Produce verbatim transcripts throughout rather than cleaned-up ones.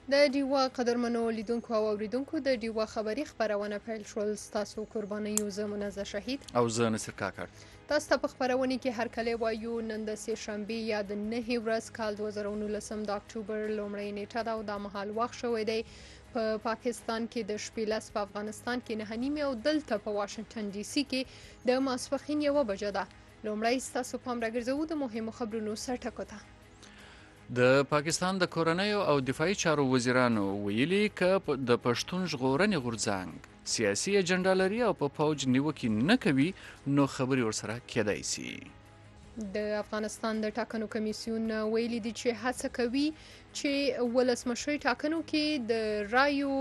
د ډیوا قدرمنو لیدونکو او اوریدونکو د ډیوا خبري خبرونه پیل شول. ستاسو قربانیو زه منزه شهید او زه نصر کاکړ. تاسو ته په خبرونه کې هر کله وایو نن د سه شنبه یا د نهه ورځ کال دوه زره نولس د اکتوبر لومړۍ نیټه ده او د مهال وخت شوی دی په پا پاکستان کې د شپې لس، په افغانستان کې نه نیمه او دلته په واشنگټن ډي سي کې د ماسپښین یوه بجه ده. لومړی ستاسو پام راګرځوو د مهمو خبرونو سرټکو ته. د پاکستان د کورنیو او دفاعي چارو وزیرانو ویلي که د پښتون ژغورنې غورځنګ سیاسي اجنډا لري او په پوج نیوکې نه کوي نو خبرې ورسره کېدای سي. د افغانستان د ټاکنو کمیسیون ویلي دي چې هڅه کوي چې ولسمشري ټاکنو کې د رایو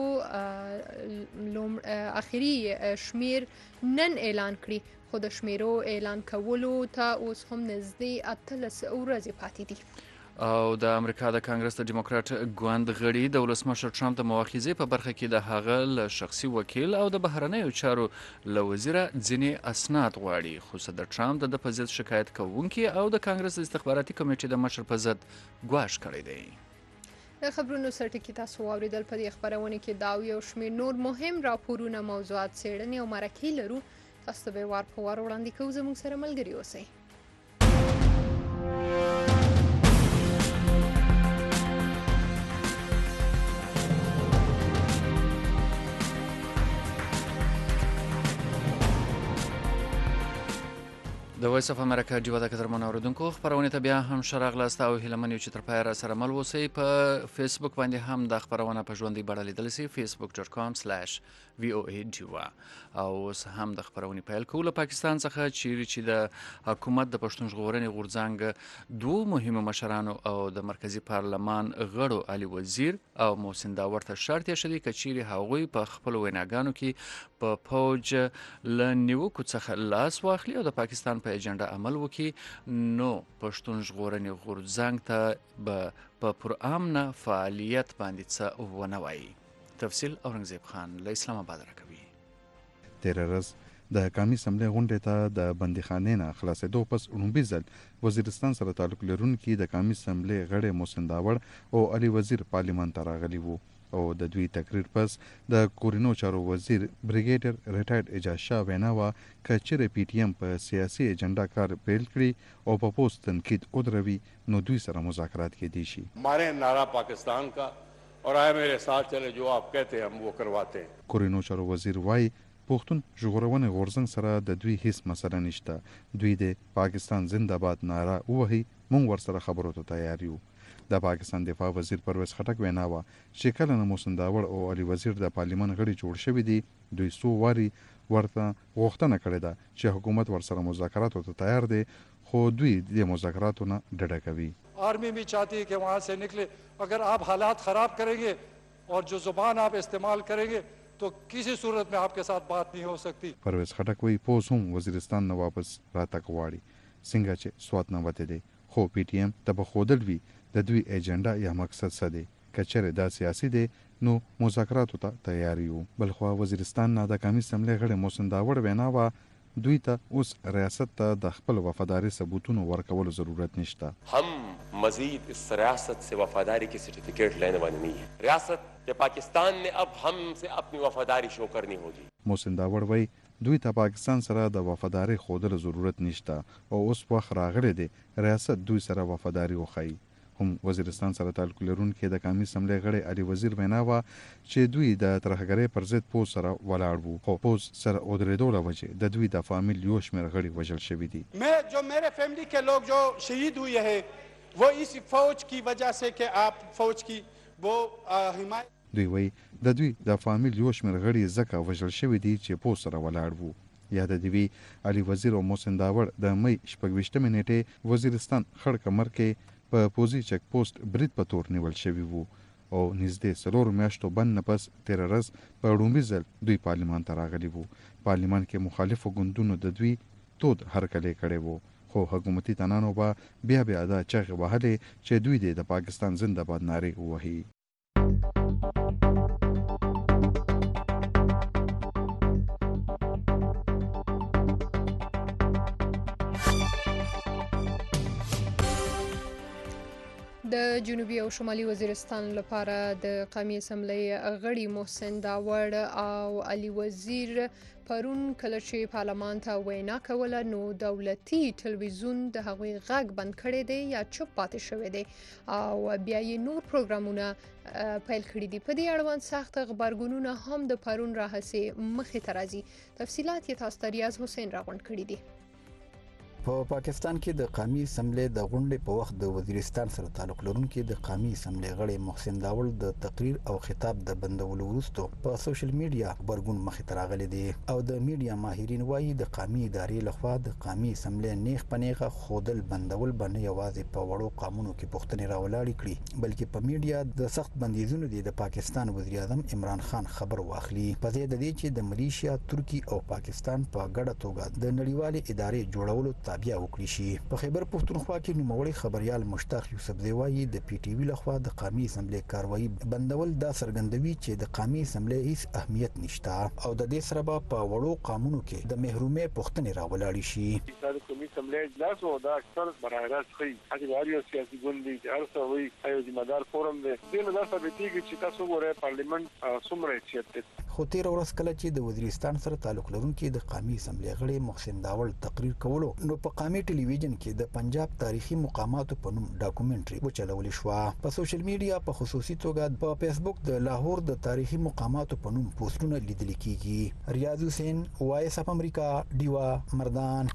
اخري شمیر نن اعلان کړي، خو د شمیرو اعلان کولو ته اوس هم نږدې اتلس ورځې پاتې دي. او د امریکا د کانګرس د ډیموکراټ ګوند غړي د ولسمشر ټرمپ د مواخذې په برخه کې د هغه له شخصي وکیل او د بهرنیو چارو له وزیره ځینې اسناد غواړي، خو صدر ټرمپ د په ضد شکایت کوونکي او د کانګرس د استخباراتي کمیټې د مشر په ضد ګواښ کړی دی. د خبرونو سرټکي تاسو واوریدل. په دې خبرونه کې دا یو شمېر نور مهم راپورونه، موضوعات، څېړنې او مرکې لرو. تاسو ته به وار په وار وړاندې کوو. زموږ سره ملګري اوسئ. د وایس اف امریکا ډیوا د قدرمنو اوریدونکو خبرونه ته بیا هم ښه راغلاست او هیله من یو چې تر پایه راسره مل اوسئ. په فیسبوک باندې هم دا خبرونه په ژوندۍ بڼه لیدلی سئ، فیسبوک ډاټ کام سلیش وی او ای ډیوا. او اوس هم د خبرونې پیل کوو له پاکستان څخه، چیرې چې د حکومت د پښتون ژغورنې غورځنګ دوو مهمو مشرانو او د مرکزي پارلمان غړو علي وزیر او محسن داور ته شرط ایښی دی که چیرې هغوی په خپلو ویناګانو کې په پوج له نیوکو څخه لاس واخلي او د پاکستان په اجنډا عمل وکړي نو پښتون ژغورنې غورځنګ ته به په پرامنه فعالیت باندې څه ونه وایي. تفصیل اورنګزیب خان له اسلام آباد راکوي. تیره ورځ د قومي اسمبلۍ غونډې ته د بندیخانې نه خلاصېدو پس لومړي ځل وزیرستان سره تعلق لرونکي د قومي اسمبلۍ غړي محسن داور او علي وزیر پارلیمان ته راغلي وو او د دوی تقریر پس د کورینو چارو وزیر بریګیډر ریټایرډ اعجاز شاه وینا وه که چیرې پی ټي ایم په سیاسي ایجنډا کار پیل کړي او په پوسټ تنقید ودروي نو دوی سره مذاکرات کېدی شي. हमारे नारा पाकिस्तान का और आए मेरे साथ चले जो आप कहते हैं हम वो करवाते हैं. کورینو چارو وزیر وایي پښتون ژغورنې غورځنګ سره د دوی هیڅ مسله نشته. دوی د پاکستان زنده باد ناره ووهي، موږ ورسره خبرو ته تیار یو. د پاکستان دفاع وزیر پرویز خټک وینا وه چې کله نه محسن داور او علي وزیر د پارلیمان غړي جوړ شوي دي دوی څو واري ورته غوښتنه کړې ده چې حکومت ورسره مذاکراتو ته تیار دی، خو دوی د مذاکراتو نه ډډه کوي. आर्मी भी चाहती है कि वहाँ से निकले. अगर आप हालात ख़राब करेंगे और जो ज़ुबान आप इस्तेमाल करेंगे तो किसी सूरत में आपके साथ बात नहीं हो सकती. پرویز خټک وایي پوس هم وزیرستان نه واپس راتګ غواړي څنګه چې سوات نه وتې دی، خو پی ټي ایم ته به ښودل وي د دوی ایجنډا یا مقصد څه دی. که چیرې دا سیاسي دی نو مذاکراتو ته تیار یو. بلخوا وزیرستان نه د قومي اسمبلۍ غړي محسن داور وینا وه دوی ته اوس ریاست ته د خپل وفاداري ثبوتونو ورکولو ضرورت نشته. हम मजीद इस रियासत से वफादारी की सर्टिफिकेट लेने वाले नहीं है. रियासत के पाकिस्तान ने अब हमसे अपनी वफादारी शो करनी होगी. محسن داور وایي دوی ته پاکستان سره د وفاداري ښودلو ضرورت نشته او اوس وخت راغلی دی ریاست دوی سره وفاداري وښیي. هم وزیرستان سره تعلق لرونکي د قومي اسمبلۍ غړي علي وزیر وینا وه چې دوی د ترهګرۍ پر ضد پوځ سره ولاړ وو، خو پوځ سره ودرېدو له وجې د دوی د فامیل یو شمېر غړي وژل شوي دي. मैं जो मेरे फैमिली के लोग जो शहीद हुए हैं वो इस फौज की वजह से कि आप फौज की वो हिमायत. دوی وایي د دوی د فامیل یو شمېر غړي ځکه وژل شوي دي چې پوځ سره ولاړ وو. یاد دې وي علي وزیر او محسن داور د مۍ شپږویشتمې نیټې وزیرستان خړ کمر کې په پوځي چک پوسټ برید په تور نیول شوي وو او نږدې څلورو میاشتو بند نه پس تېره ورځ په لومړي ځل دوی پارلیمان ته راغلي وو. پارلیمان کې مخالفو ګوندونو د دوی تود هرکلی کړی وو، خو حکومتي تنانو به بیا بیا دا چغې وهلې چې دوی دې د پاکستان زنده باد نارې ووهي. د جنوبي او شمالي وزیرستان لپاره د قومي اسمبلی غړي محسن داوړ او علي وزیر پرون کله چې پارلمان ته وینا کوله نو دولتي ټلویزیون د هغوی غږ بند کړی دی یا چوپ پاتې شوی دی او بیا یې نور پروګرامونه پیل کړي دي. په دې اړوند سخت غبرګونونه هم د پرون راهیسې مخې ته راځي. تفصیلات یې تاسو ته ریاض حسین راغونډ کړي دي. په پا پاکستان کې د قومي اسمبلی د غونډې په وخت د وزیرستان سره تعلق لرونکي د قومي اسمبلی غړي محسن داوړ د تقریر او خطاب د بندولو وروسته په سوشل میډیا خبرګون مخې ته راغلي دي او د میډیا ماهرین وایي د قومي ادارې لخوا د قومي اسمبلی نیغ په نیغه خودل بندول باندې یوازې په وړو قانونو کې پوښتنې راولاړې کړي بلکې په میډیا د سخت بندیزونو دي د پاکستان وزیر اعظم عمران خان خبر واخلي په ځای د دې چې د ملیشیا ترکی او پاکستان په ګډه توګه د نړیوالې ادارې جوړولو تابع وکړي شي. په خیبر پښتونخوا کې نوموړی خبريال مشتاق یوسفزی وایي د پی ټی وی لخوا د قومي اسمبلی کاروایی بندول دا څرګندوي چې د قومي اسمبلی هیڅ اهمیت نشته او د دې سره به په وړو قانونو کې د محرومۍ پوښتنې راولاړې شي. د قومي اسمبلی اجلاس او د اکثر براهراست خي هغه سیاسي ګوند دي چې هر څه وي ایو ذمہ دار فورم دی د نظر ثابتېږي چې تاسو ګورئ پارلیمنت څومره حیثیت خو تیر ورځ کله چې د وزیرستان سره تعلق لرونکي د قومي اسمبلی غړي محسن داوړ تقریر کولو نو په قومي ټلویزیون کې د پنجاب تاریخي مقاماتو په نوم ډاکومنټري وچلول شو. په سوشل میډیا په خصوصي توګه په فیسبوک د لاهور د تاریخي مقاماتو په نوم پوسټونه لیدل کیږي. ریاض حسین وایس اف امریکا دیوا مردان.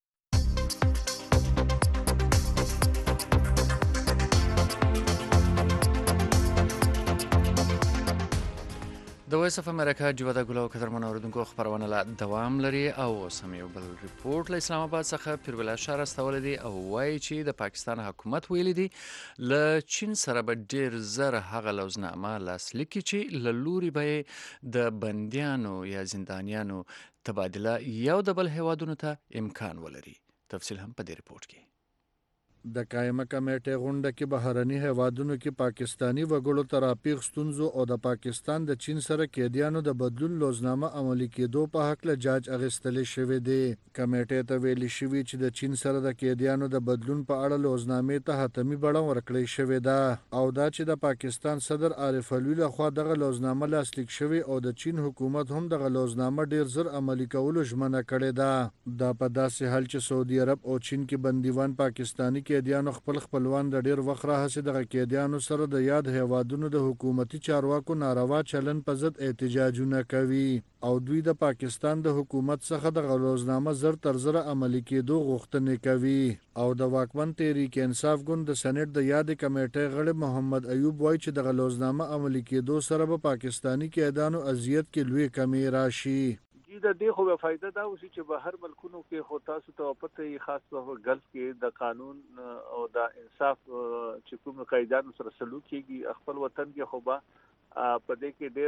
د وایس اف امریکا جوده ګلو قدرمن اوریدونکو خبرونه لا دوام لري او سم یو بل ریپورت له اسلام آباد څخه پیربلا شهر استول دي او وایي چې د پاکستان حکومت ویلي دي ل چین سره به ډیر زر هغه لوزنامه لاسلیک چې ل لوري به د بنديانو یا زندانیانو تبادله یو د بل هوادونو ته امکان ولري. تفصیل هم په دې ریپورت کې. د قائمه کمیټې غونډه کې بهرني هیوادونو کې پاکستانی وګړو ترافیق ستونزو او د پاکستان د چین سره قیدیانو د بدلون لوزنامه عملی کېدو په حق له جاج اغستل شوې دي. کمیټې ته ویلي شوی چې د چین سره د قیدیانو د بدلون په اړه لوزنامې ته حتمی بڼه ورکړې شوې ده او دا چې د پاکستان صدر عارف علوي لخوا دغه لوزنامه لاسلیک شوی او د چین حکومت هم دغه لوزنامه ډیر زر عملی کولو ژمنه کړې ده. دا په داسې حال چې سعودي عرب او چین کې بندیوان پاکستانی قیدیانو خپل خپلوان د ډیر وخت راهسې د قیدیانو سره د یاد هیوادونو د حکومتي چارواکو ناروا چلن په ضد احتجاجونه کوي او دوی د پاکستان د حکومت څخه د غلوزنامه زر تر زر عملی کېدو غوښتنې کوي او د واکمن تحریک انصاف ګوند د سېنات د یاد کمیټې غړي محمد ایوب وایي چې د غلوزنامه عملی کېدو سره به پاکستانی قیدانو اذیت کې لوی کمی راشي. د دې خو به فائدہ دا وشي چې به هر ملکونو کې خو تاسو ته پته خاص په ګلف کې د قانون او د انصاف چې کوم قاعدانو سره سلوک کیږي خپل وطن کې خو به په دې کې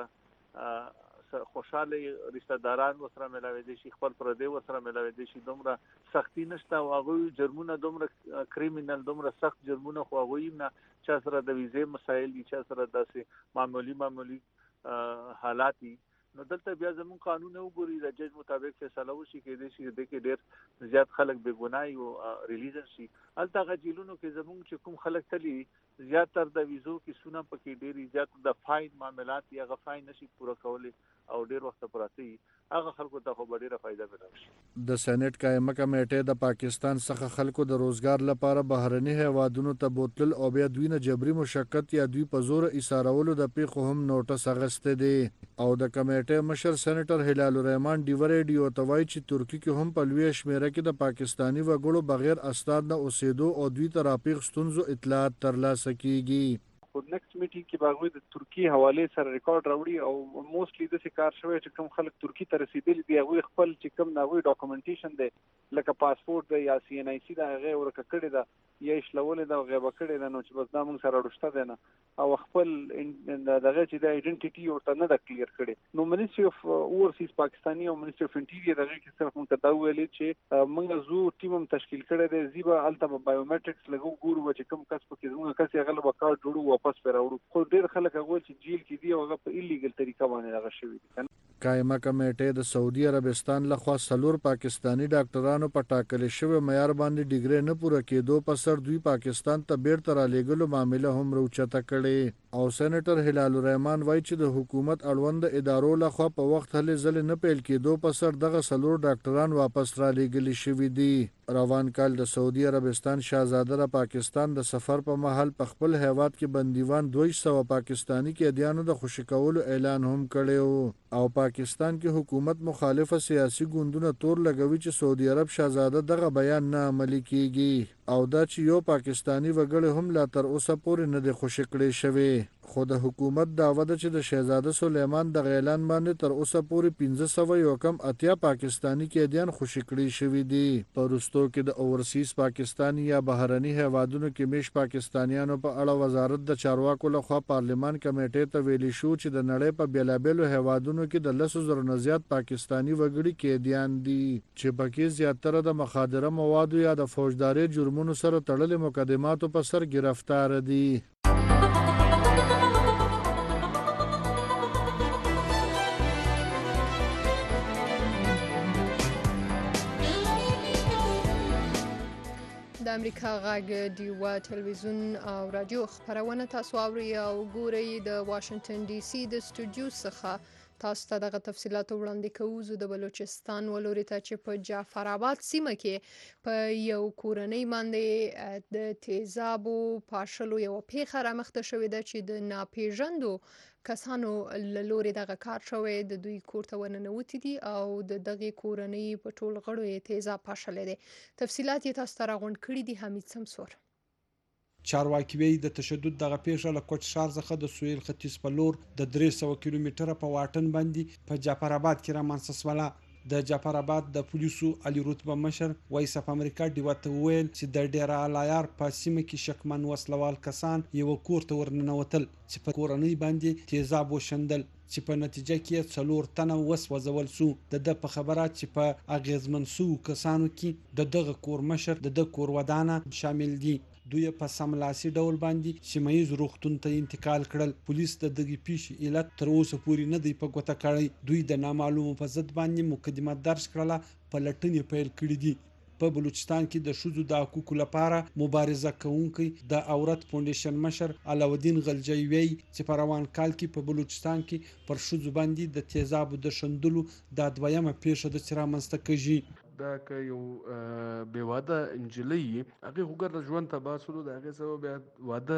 ډېر خوشاله رشتہ داران وسره ملاوي دي شي خپل پردي وسره ملاوي دي شي دومره سختی نشته او هغه جرمونه دومره کریمینل دومره سخت جرمونه خو هغه نه چې سره د ویزې مسایل دي چې سره داسې معمولی معمولی حالات دي. نو دلته بیا زمون قانون وګوري د جج مطابق فیصله وشي کې دي چې د کې ډېر زیات خلک بے ګناي او ریلیزن شي. الته غجیلونو کې زمون چې کوم خلک تلي زیات تر د ویزو کې سونه پکې ډېری زیات د فاین معاملات یا غفاین نشي پوره کولای او ډېر وخت پراته هغه خلکو ته خو ډېره فائدہ ملوي. د سېنات قائمه کمیټې د پاکستان څخه خلکو د روزګار لپاره بهرني هیوادونو ته بوتل او بیا دوی نه جبري مشقت یا دوی په زور ایثارولو د پیښو هم نوټس اغسته دي او د کمیټې مشر سېنیټر هلال الرحمن ډیوریډیو ته وایي چې ترکی کې هم په لوی شمیره کې د پاکستانی وګړو بغیر استاد نه اوسېدو او دوی ترافیق ستونزو اطلاعات ترلاسه کیږي. خو نیکسټ میټینګ کې باغوي د ترکی حواله سره ریکارډ راوړي او موستلی د څه کار شوی چې کوم خلک ترکی ته رسیدلي دي هغه خپل چې کوم ناوی ډاکومنټیشن دی لکه پاسپورت دی یا سی ان ای سی دا هغه ورکه کړی دا یا شلول دا غیبه کړی دا نو چې بس دا موږ سره رښتا دی نه او خپل دغه چې د ایډنټیټي ورته نه د کلیر کړي. نو منیسټری اف اورسیز پاکستاني او منیسټری اف انټیریئر دغه کې صرف موږ ته ویلي چې موږ زو ټیم تشکیل کړی دی زیبا الته بایومټریکس لګو ګورو چې کوم کس پکې موږ کس یې غلبه کار جوړو واپس پر راوړو. خو ډېر خلک هغه چې جیل کې دی او هغه په ایلیګل طریقه باندې هغه شوی دي. قائمه کمیټې د سعودي عربستان لخوا څلور پاکستانی ډاکټرانو په ټاکل شوی معیار باندې ډیګري نه پوره کېدو په سر دوی پاکستان ته بیرته رالیږلو معامله هم راوچته کړې او سېنیټر هلال الرحمن وایي چې د حکومت اړوند ادارو لخوا په وخت هلې ځلې نه پیل کېدو په سر دغه څلور ډاکټران واپس رالیږلي شوي دي. روان کال د سعودي عربستان شاهزاده را پاکستان د سفر په مهال په خپل هیواد کې بندیوان دوه سوه پاکستانی قیدیانو د خوشي کولو اعلان هم کړی او پاکستان کې حکومت مخالفه سیاسي ګوندونه تور لګوي چې سعودي عرب شاهزاده دغه بیان نه عملي کیږي او دا چې یو پاکستانی وګړی هم لا تر اوسه پورې نه دی خوشي کړی شوی. خو د حکومت دعوه ده چې د شهزاده سلیمان د اعلان باندې تر اوسه پورې پنځه سوه یو کم اتیا پاکستانی قیدیان خوشي کړي شوي دي. په وروستو کې د اوورسیز پاکستانی یا بهرني هیوادونو کې میش پاکستانیانو په اړه وزارت د چارواکو لخوا پارلمان کمیټې ته ویلي شو چې د نړۍ په بیلابیلو هیوادونو کې د لسو زرو نه زیات پاکستانی وګړي قیدیان دي چې پکې زیاتره د مخادره موادو یا د فوجداري جرمونو سره تړلې مقدماتو په سر گرفتار دي. د امریکا غږ ډیوا ټلویزیون او رادیو خبرونه تاسو اورئ او ګورئ د واشنگټن ډي سي د سټوډیو څخه. تاسو ته دغه تفصیلات وړاندې کوو. زه د بلوچستان ولوري ته چې په جعفر آباد سیمه کې په یو کورنۍ باندې د تیزابو پاشلو یو پیښه رامخته شوې ده چې د ناپېژندو کسانو له لوري دغه کار شوی د دوی کور ته ورننوتي دي او د دغې کورنۍ په ټول غړو یې تیزاب پاشلی دی. تفصیلات یې تاسو ته راغونډ کړي دي حمید سمسور. چارواکي وایي د تشدد دغه پیښه له کوټ ښار څخه د سویل ختیځ په لور د درې سوه کیلومتره په واټن باندې په جعفر آباد کې رامنځته شوله. د جعفر آباد د پولیسو علي رتبه مشر وایس اف امریکا ډیوا ته وویل چې د ډیره الایار په سیمه کې شکمن وسلوال کسان یو کور ته ورننوتل چې په کورنۍ باندې تیزاب وشندل چې په نتیجه کې څلور تنه وسوځول سو. د د په خبره چې په اغیزمن سو کسانو کې د دغه کور مشر د د کور ودانه شامل دي. دوی په سملاسي ډول باندې سیمایي روغتون ته انتقال کړل. پولیس د دغه پیښې علت تر اوسه پورې نه دی په ګوته کړی. دوی د نامعلومو په ضد باندې مقدمه درج کړله په لټنې پیل کړي دي. په بلوچستان کې د ښځو د حقوقو لپاره مبارزه کوونکی د عورت فاونډیشن مشر علاودین غلجی وی چې په روان کال کې په بلوچستان کې پر ښځو باندې د تیزابو د شندلو د دویمه پیښه د رامنځته کیږي. دا که یو بې واده نجلۍ هغې خو ګرده ژوند تباه شولو د هغې سبب بیا واده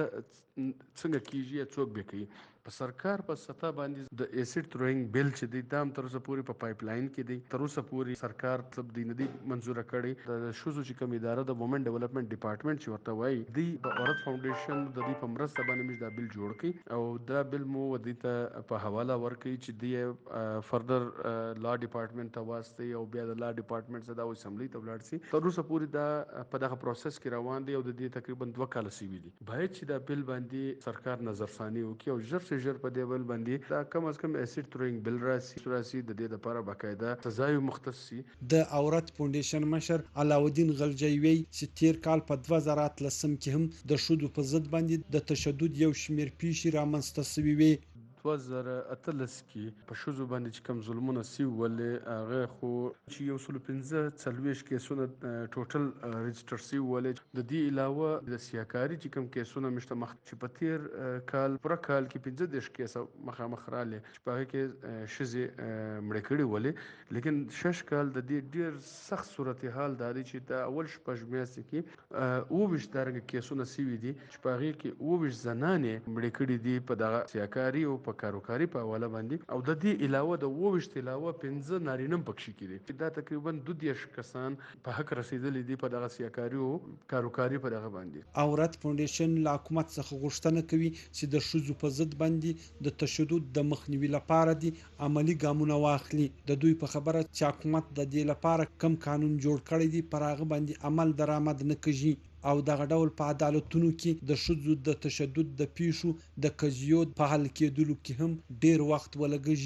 څنګه کیږي یا څوک بیا کوي. په سرکار په سطح باندې د ایسډ تھروینګ بل چې دی دا هم تر اوسه پورې په پایپ لاین کې دی. تر اوسه پورې سرکار مطلب دی نه دی منظوره کړې. د ښځو چې کوم اداره د وومن ډیولپمنټ ډپارټمنټ چې ورته وایي دی په عورت فاونډیشن د دې په مرسته باندې موږ دا بل جوړ کړي او دا بل مو ودی ته په حواله ورکړي چې دی فردر لا ډپارټمنټ ته واستي او بیا د لا ډپارټمنټ څخه د اسمبلی ته ولاړ شي. تر اوسه پورې دا په دغه پروسس کې روان دی او د دې تقریبا دوه کاله شوي دي. باید چې دا بل باندې سرکار نظرثاني وکړي او ژر ژر په دې بل باندې دا کم از کم ایسډ تھروینګ بل راسي راسي د دې لپاره باقاعده سزا مختص شي. د عورت فاونډیشن مشر علاودین غلجی وی چې تیر کال په دوه زره اتلسم کې هم د ښځو په ضد باندې د تشدد یو شمېر پیښې رامنځته شوې وې. دوه زره اتلس کې په ښځو باندې چې کوم ظلمونه سوي ولې هغه خو چې یو سلو پنځه څلوېښت کیسونه ټوټل رجسټر سوي ولې. د دې علاوه د سیاکاري چې کوم کیسونه مشته مخ چې په تیر کال پوره کال کې پنځه دېرش کیسه مخامخ راغلي چې په هغې کې ښځې مړې کړې ولې. لیکن شش کال د دې ډېر سخت صورتحال دا دی چې د اول شپږ میاشتې کې اووه ویشت دارنګه کیسونه سوي دي چې په هغې کې اووه ویشت زنانې مړې کړي دي په دغه سیاکاري او په کاروکاري په حواله باندې. او د دې علاوه د اووه ویشت علاوه پنځه نارینه هم پکښې کې دي. دا تقریبا دوه دېرش کسان په حق رسېدلي دي په دغه سیاکاري او کاروکاري په دغه باندې. عورت فاونډیشن له حکومت څخه غوښتنه کوي چې د ښځو په ضد باندې د تشدد د مخنیوي لپاره دي عملي ګامونه واخلي. د دوی په خبره چې حکومت د دې لپاره کم قانون جوړ کړی دی پر هغه باندې عمل درآمد نه کوي او دغه ډول په عدالتونو کې د ښځو د تشدد د پیښو د قضیو په حل کېدلو کې هم ډیر وخت ولګیږي.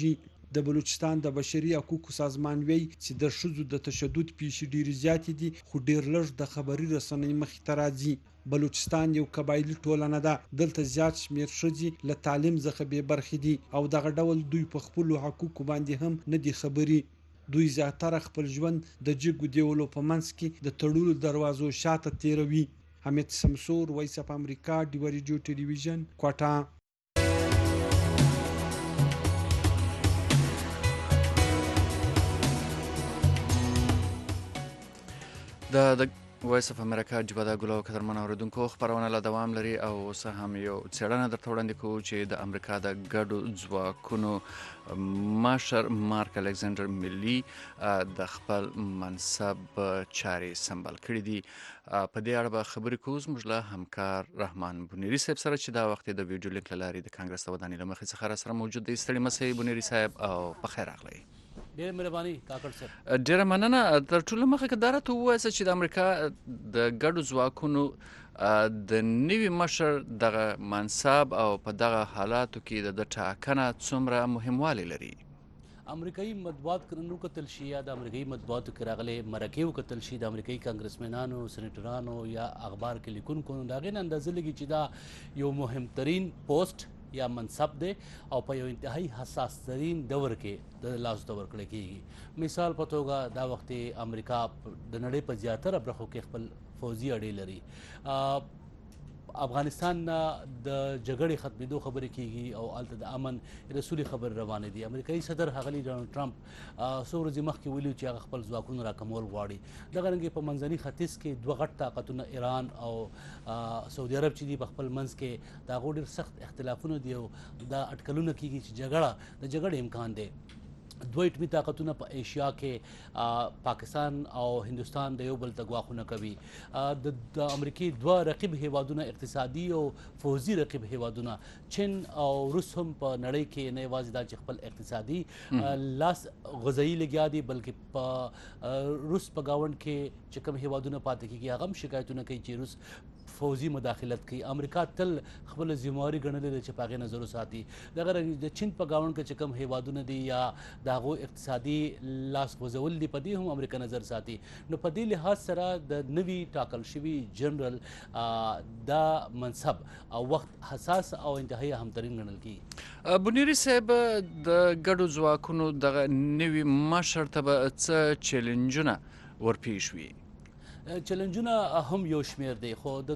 د بلوچستان د بشري حقوقو سازمان وی چې د ښځو د تشدد پیښې ډېرې زیاتې دي خو ډېر لږ د خبري رسنۍ مخې ته راځي. بلوچستان یو قبایلي ټولنه ده، دلته زیات شمېر ښځې له تعلیم څخه بې برخې دي او دغه ډول دوی په خپلو حقوقو باندې هم نه دي خبري. دوی زیاتره خپل ژوند د جګو دیولو په منځ کې د تړلو دروازو شاته تیروي. حمید سمسور، وایس اف امریکا، ډیوه ریډیو ټلویزیون، کوټه. د وایس اف امریکا جبه د ګلو قدرمن اوریدونکو خبرونه لا دوام لري او اوس هم یو څېړنه درته وړاندې کوو چې د امریکا د ګډو ځواکونو مشر مارک الکساندر میلي د خپل منصب چارې سمبال کړي دي. په دې اړه به خبرې کوو زموږ له همکار رحمان بونیري صاحب سره چې دا وخت د ویډیو لینک له لارې د کانګرس د ودانۍ له مخې څخه راسره موجود دی. ستړي مه سئ بونیري صاحب او په خیر راغلی. ډېره مهرباني کاکړ صاحب. ډېره مننه. تر ټولو مخکې دا راته ووایاست چې د امریکا د ګډو ځواکونو د نوي مشر دغه منصب او په دغه حالاتو کې د ده ټاکنه څومره مهموالی لري. امریکایي مطبوعات که نن وکتل شي یا د امریکایي مطبوعاتو کې راغلي مرکې وکتل شي د امریکایي کانګرسمنانو، سینیټرانو یا اخبار کې لیکونکو، نو د هغې نه اندازه لګي چې دا یو مهمترین پوسټ یا منصب دی او په یو انتهایی حساس ترین دور کې د لاس ته ورکړی کېږي. مثال په توګه دا وخت امریکا د نړۍ په زیاتره برخو کې خپل فوزي اډې لري. افغانستان نه د جګړې ختمېدو خبرې کېږي او هلته د امن رسولي خبرې روانې دي. امریکایي صدر ښاغلي ډانلډ ټرمپ څو ورځې مخکې ویلي چې هغه خپل ځواکونه راکمول غواړي. دغه رنګې په منځني ختیځ کې دوه غټ طاقتونه ایران او سعودي عرب چې دي په خپل منځ کې د هغو ډېر سخت اختلافونه دي او دا اټکلونه کېږي چې جګړه د جګړې امکان دی. دوه اټمي طاقتونه په ایشیا کې پاکستان او هندوستان د یو بل ته ګواښونه کوي. د امریکې دوه رقیب هیوادونه، اقتصادي او فوزي رقیب هیوادونه، چین او روس هم په نړۍ کې نه یوازې دا چې خپل اقتصادي لاس غذایي لګیا دي بلکې په روس په ګاونډ کې چې کوم هیوادونه پاتې کېږي هغه هم شکایتونه کوي چې روس فوزي مداخلت کوي. امریکا تل خپل ذمہواري ګڼلې ده چې په هغې نظر وساتي. دغه د چین په ګاونډ کې چې کوم هیوادونه دي یا د هغو اقتصادي لاس غځول دي په دې هم امریکا نظر ساتي. نو په دې لحاظ سره د نوي ټاکل شوي جنرال دا منصب او وخت حساس او انتهایی اهمترین ګڼل کېږي. بونیري صاحب، د ګډو ځواکونو دغه نوي مشر ته به څه چیلنجونه ورپېښ وي؟ چیلنجونه هم یو شمیر دی، خو د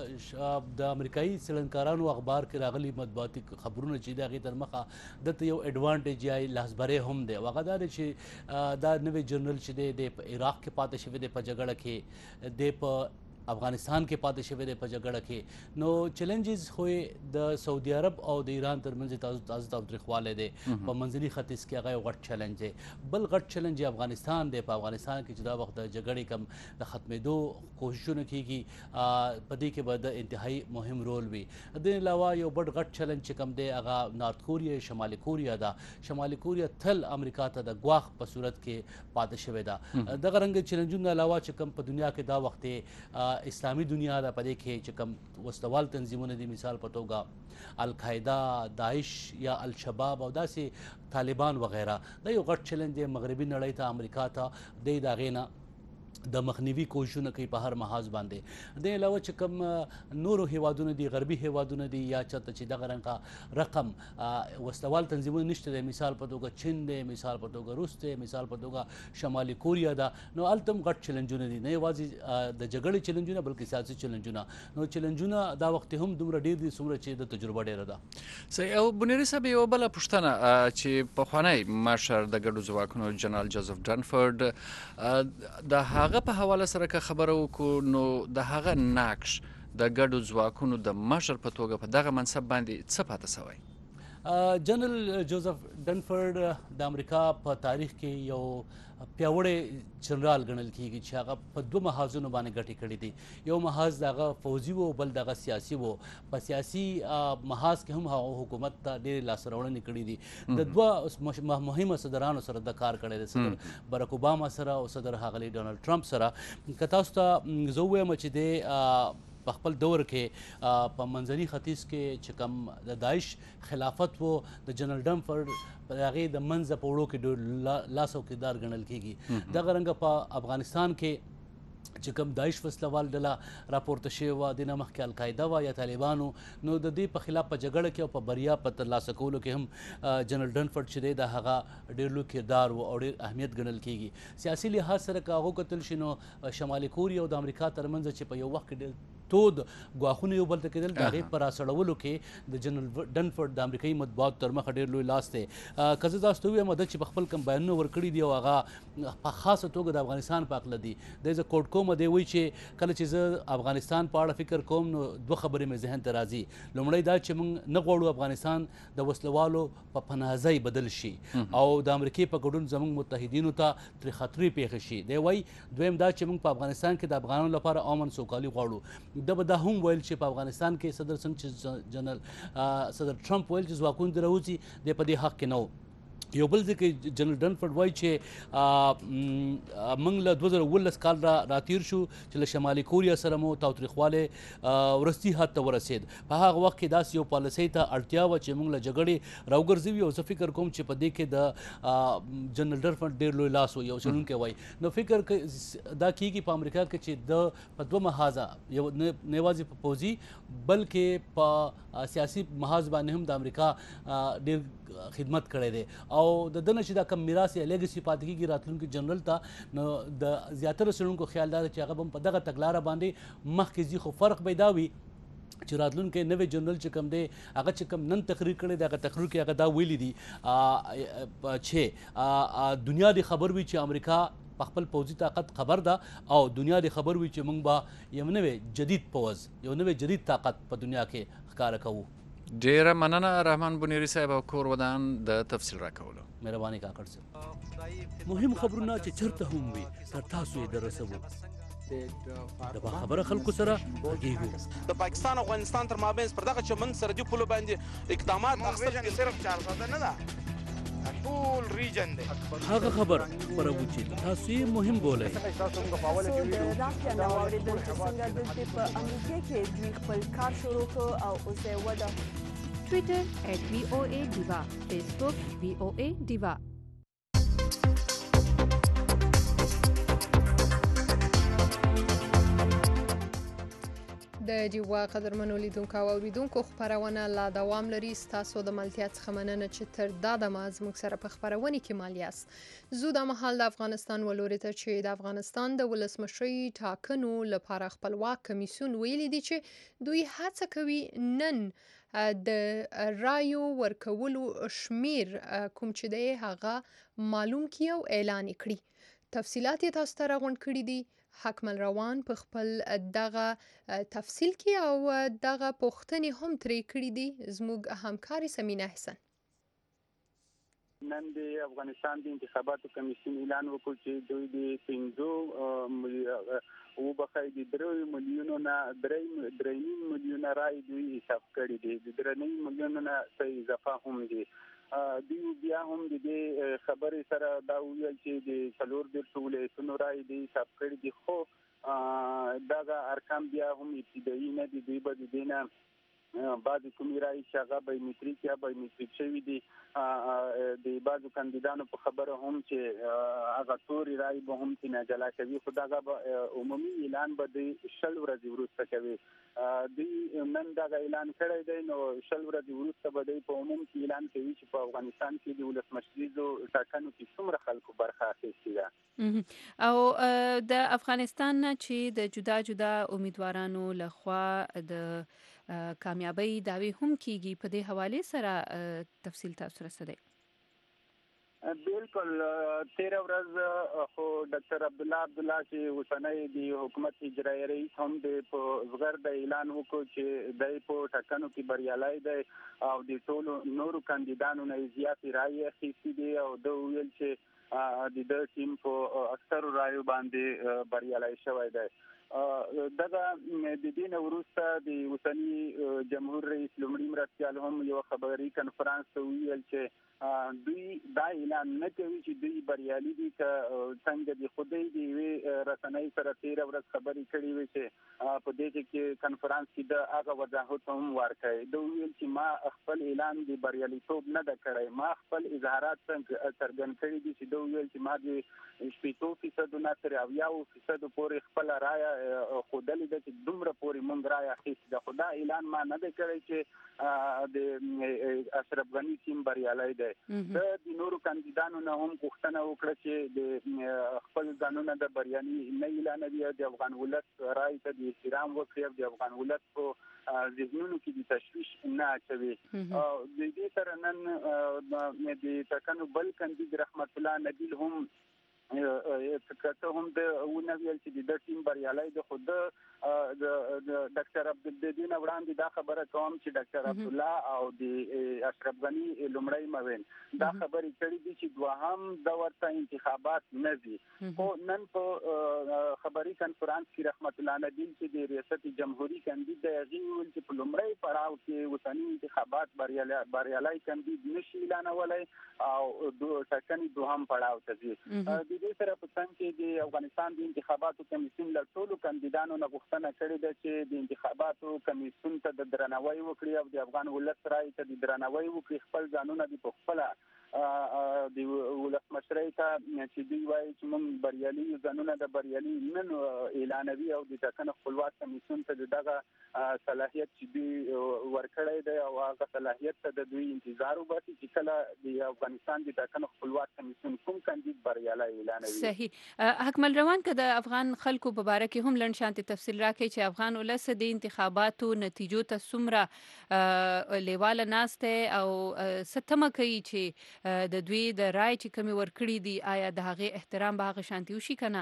د امریکایي څېړنکارانو اخبار کې راغلي مطبوعاتي خبرونه چې د هغې تر مخه دلته یو ایډوانټیج یا لاسبری هم دی او هغه دا دی چې دا نوی جنرال چې دی دی په عراق کې پاتې شوی دی په جګړه کې، دی په افغانستان کې پاتې شوی دی په جګړه کې. نو چیلنجز خو د سعودي عرب او د ایران ترمنځ تازه تاوتریخوالی دی په منځني ختیځ کې، هغه یو غټ چیلنج دی. بل غټ چیلنج افغانستان دی. په افغانستان کې چې دا وخت د جګړې کم د ختمېدو کوششونه کېږي، په دې کې به د انتهایی مهم رول وي. د دې علاوه یو بل غټ چیلنج چې کوم دی هغه نارت کوریا، شمالي کوریا ده. شمالي کوریا تل امریکا ته د ګواښ په صورت کې پاتې شوې ده. دغه رنګه چیلنجونه علاوه چې کوم په دنیا کې دا وخت اسلامي دنیا ده، په دې کې چې کوم وسلوال تنظیمونه دي، مثال په توګه القاعده، داعش یا الشباب او داسې طالبان وغیره، دا یو غټ چیلنج دی مغربي نړۍ ته، امریکا ته. دی د هغې نه د مخنیوي کوششونه کوي په هر محاذ باندې. د علاوه چې کوم نورو هیوادونه دي، غربي هیوادونه دي یا چېرته چې دغه رنګه رقم وسلوال تنظیمونه نشته دی، مثال په توګه چین دی، مثال په توګه روس دی، مثال په توګه شمالي کوریا ده. نو هلته هم غټ چیلنجونه دي، نه یوازې د جګړې چیلنجونه بلکې سیاسي چیلنجونه. نو چیلنجونه دا وخت هم دومره ډېر دي څومره چې د تجربه ډېره ده. صحیح. او بونیري صاحب، یوه بله پوښتنه چې پخوانی مشر د ګډو ځواکونو جنرال جوزف ډنفورډ، د هغه په حواله سره که خبره وکړو، نو د هغه نقش د ګډو ځواکونو د مشر په توګه په دغه منصب باندې څه پاته سوی؟ جنرال جوزف ډنفورډ د امریکا په تاریخ کې یو پیاوړی جنرال ګڼل کېږي چې هغه په دوه محاذونو باندې ګټې کړي دي. یو محاذ د هغه فوزي و، بل د هغه سیاسي و. په سیاسي محاذ کې هم هغه حکومت ته ډېرې لاسته راوړنې کړي دي. د دوه مهمو صدرانو سره د کار کړی دی، صدر برک اوباما سره او صدر ښاغلي ډونالډ ټرمپ سره. که تاسو ته زه ووایم چې دی په خپل دور کې په منځني ختیځ کې چې کوم د داعش خلافت و د جنرال ډمفورد په هغې د منځه په وړو کې ډېر لاس او کردار ګڼل کېږي. دغه رنګه په افغانستان کې چې کوم داعش وسلوال ډله راپورته شوې وه، د نه مخکې القاعده وه یا طالبانو، نو د دې په خلاف په جګړه کې او په بریا په ترلاسه کولو کې هم جنرال ډنفورد چې دی د هغه ډېر لوی کردار و او ډېر اهمیت ګڼل کېږي. سیاسي لحاظ سره که هغه کتل شي نو شمالي کوریا او د امریکا ترمنځ چې په یو وخت کې ډېر تود ګواښونه یو بل ته کېدل، د هغې په راسړولو کې د جنرال ډنفورد د امریکایي مطبوعاتو تر مخه ډېر لوی لاس دی. که زه تاسو ته ووایم ده چې په خپل کوم بیانونه ورکړي دي او هغه په خاصه توګه د افغانستان په هکله دي، دی زه کوډ کوم دی وایي چې کله چې زه افغانستان په اړه فکر کوم نو دوه خبرې مې ذهن ته راځي. لومړی دا چې موږ نه غواړو افغانستان د وسلوالو په پناهځای بدل شي او د امریکې په ګډون زموږ متحدینو ته ترې خطرې پېښې شي. دی وایي دویم دا چې موږ په افغانستان کې د افغانانو لپاره امن سوکالي غواړو. ده به دا هم ویل چې په افغانستان کې صدر څنګه چې جنرال صدر ټرمپ ویل چې ځواکونه دې راوځي، دی په دې حق کې نه و. یو بل ځای کې جنرال ډنفورد وایي چې موږ له دوه زره اوولس کال را راتېر شو چې له شمالي کوریا سره مو تاوتریخوالی وروستي حد ته ورسېد. په هغه وخت کې داسې یو پالیسۍ ته اړتیا وه چې موږ له جګړې راوګرځوي او زه فکر کوم چې په دې کې د جنرال ډنفورد ډېر لوی لاس و. یو څېړونکی وایي نو فکر دا کېږي په امریکا کې چې د په دوه محاذه یو نه یوازې په پوځي بلکې په سیاسي محاذ باندې هم د امریکا ډېر خدمت کړی دی او د ده نه چې دا کم میراث یا لیګسي پاتې کېږي راتلونکي جنرال ته، نو د زیاتره څېړونکو خیال دا دی چې هغه به هم په دغه تګلاره باندې مخکې ځي. خو فرق به دا وي چې راتلونکی نوی جنرال چې کوم دی هغه چې کوم نن تقریر کړی دی هغه تقریر کې هغه دا ویلي دي چې دنیا دې خبر وي چې امریکا په خپل پوځي طاقت خبر ده او دنیا دې خبر وي چې موږ به یو نوی جدید پوځ یو نوی جدید طاقت په دنیا کې ښکاره کوو. ډیره مننه رحمان بنيري صاحب او کور ودان د تفصیل راکولو. مهرباني کاکړ صاحب. مهم خبرونه چې چرته هم وي تر تاسو یې درسوو. د باخبره خلکو سره غږیږو. د پاکستان او افغانستان تر مابین پر دغه چمن سرحدي پولو باندې اقدامات اخیستل صرف چار ساده نه ده، ټول ریجن دی. هغه خبر خپروو چې تاسو یې مهم بولئ. د رافیا نه واورېدل چې څنګه دلته په امریکا کې دوی خپل کار شروع کړ او اوس یې وده. ټویټر ایټ وی او ای ډیوا، فیسبوک وی او ای ډیوا. د ډیوا قدرمنو لیدونکو او اوریدونکو خبرونه لا دوام لري. ستاسو د ملتیا څخه مننه چې تر دا دمه زموږ سره په خبرونه کې مال یاست. زه د مهال د افغانستان ولوري ته چې د افغانستان د ولسمشرۍ ټاکنو لپاره خپلواک کمیسیون ویلي دي چې دوی هڅه کوي نن د رایو ورکولو شمیر کوم چې دی هغه معلوم کړي او اعلان کړي. تفصیلات یې تاسو ته راغونډ کړي دي. حکمل روان په خپل دغه تفصیل کې او دغه پوښتنې هم ترې کړي دي. زموږ همکاري سمینه حسن نن د افغانستان د انتخاباتو کمیسیون اعلان وکړ چې دوی د پنځو او بخای د درې میلیونو نه درې درې میلیونه رای دوی حساب کړي دي. د درې میلیونو نه څه اضافه هم دي. دوی بیا هم د دې خبرې سره دا ویل چې د څلور دېرش ولایتونو رای دي حساب کړي دي، خو دغه ارقام بیا هم ابتدایي نه دي. دوی به د دې نه بعضې کومې رایې چې هغه بایومیټریک یا بایومیټریک شوي دي د بعضو کاندیدانو په خبره هم چې هغه تورې رایې به هم ترې جلا کوي، خو دغه به عمومي اعلان به دوی شل ورځې وروسته کوي. دوی نن دغه اعلان کړی دی، نو شل ورځې وروسته به دوی په عموم کې اعلان کوي چې په افغانستان کې د ولسمشریزو ټاکنو کې څومره خلکو برخه اخیستې ده. او د افغانستان نه چې د جدا جدا امیدوارانو لخوا د کامیابی داوی هم کیږي، په دې حواله سره تفصیل تاسو سره څه دی؟ بالکل تیره ورځ خو ډاکټر عبد الله عبد الله چې اوسنی د حکومت اجرایي رئیس هم د په زغر د اعلان وکړ چې د په ټاکنو کې بریالي دی او د ټولو نورو کاندیدانو نه زیاتې رایې اخیستې دي او د ویل چې د د ټیم په اکثر رایو باندې بریالي شوی دی. دغه د دې نه وروسته د اوسني جمهور رئیس لومړي مرستیال هم یو خبري کنفرانس ته ویل چې دوی دا اعلان نه کوي چې دوی بریالي دي که څنګه د خدای دی یوې رسنۍ سره تېره ورځ خبرې کړې وې چې په دې کې کنفرانس کې د هغه وضاحت هم ورکړی. دوی ویل چې ما خپل اعلان د بریالیتوب نه ده کړی، ما خپل اظهارات څرګند کړي دي چې دوی ویل چې ما د شپېتو فیصدو نه تر اویاوو فیصدو پورې خپله رایه ښودلې ده چې دومره پورې موږ رایه اخیستې ده، خو دا اعلان ما نه دی کړی چې د اشرف غني ټیم بریالی دی. د نورو کاندیدانو نه هم پوښتنه وکړه چې د خپل ځانونه د بریالي نه اعلانوي، د افغان ولس رایې ته د احترام وکړي او د افغان ولس په ذهنونو کې د تشویش نه اچوي. د دې سره نن د ټاکنو بل کاندید رحمت الله نبیل هم کته هم د ونویل چې د ټیم بریالي د خود د ډاکټر عبدالدین وړاندې دا خبره کوم چې ډاکټر عبد الله او د اشرف غني لومړی موین دا خبرې کړې دي چې دوهم دور ته انتخابات نه دي. خو نن په خبري کنفرانس کې رحمت الله نبیل چې د ریاست جمهوریت کاندید دی ویل چې په لومړی پړاو کې اوسني انتخابات بریالي بریالي کاندید نشي اعلانولای او د ټاکنې دوهم پړاو ته ځي. د دې سره په څنګ کې د افغانستان د انتخاباتو کمیسیون له ټولو کاندیدانو نه غوښتنه کړې ده چې د انتخاباتو کمیسیون ته د درناوی وکړي او د افغان ولس رایې ته د درناوی وکړي، خپل ځانونه د خپله د ولسمشرۍ ته چې دوی وایي چې موږ بریالي ځانونه د بریالي نن اعلانوي او د ټاکنو خپلواک کمیسیون ته د دغه صلاحیت چې دوی ورکړی دی او هغه صلاحیت ته د دوی انتظار وباسي چې کله د افغانستان د ټاکنو خپلواک کمیسیون کوم کاندید بریالی اعلانوي. صحیح. حکمل روان که د افغان خلکو په باره کې هم لنډ شانتې تفصیل راکړي چې افغان ولس د انتخاباتو نتیجو ته څومره لیواله ناست دی او څه تمه کوي چې د دوی د رای چې کومې ورکړي دي آیا د هغې احترام به هغه شانتي وشي که نه؟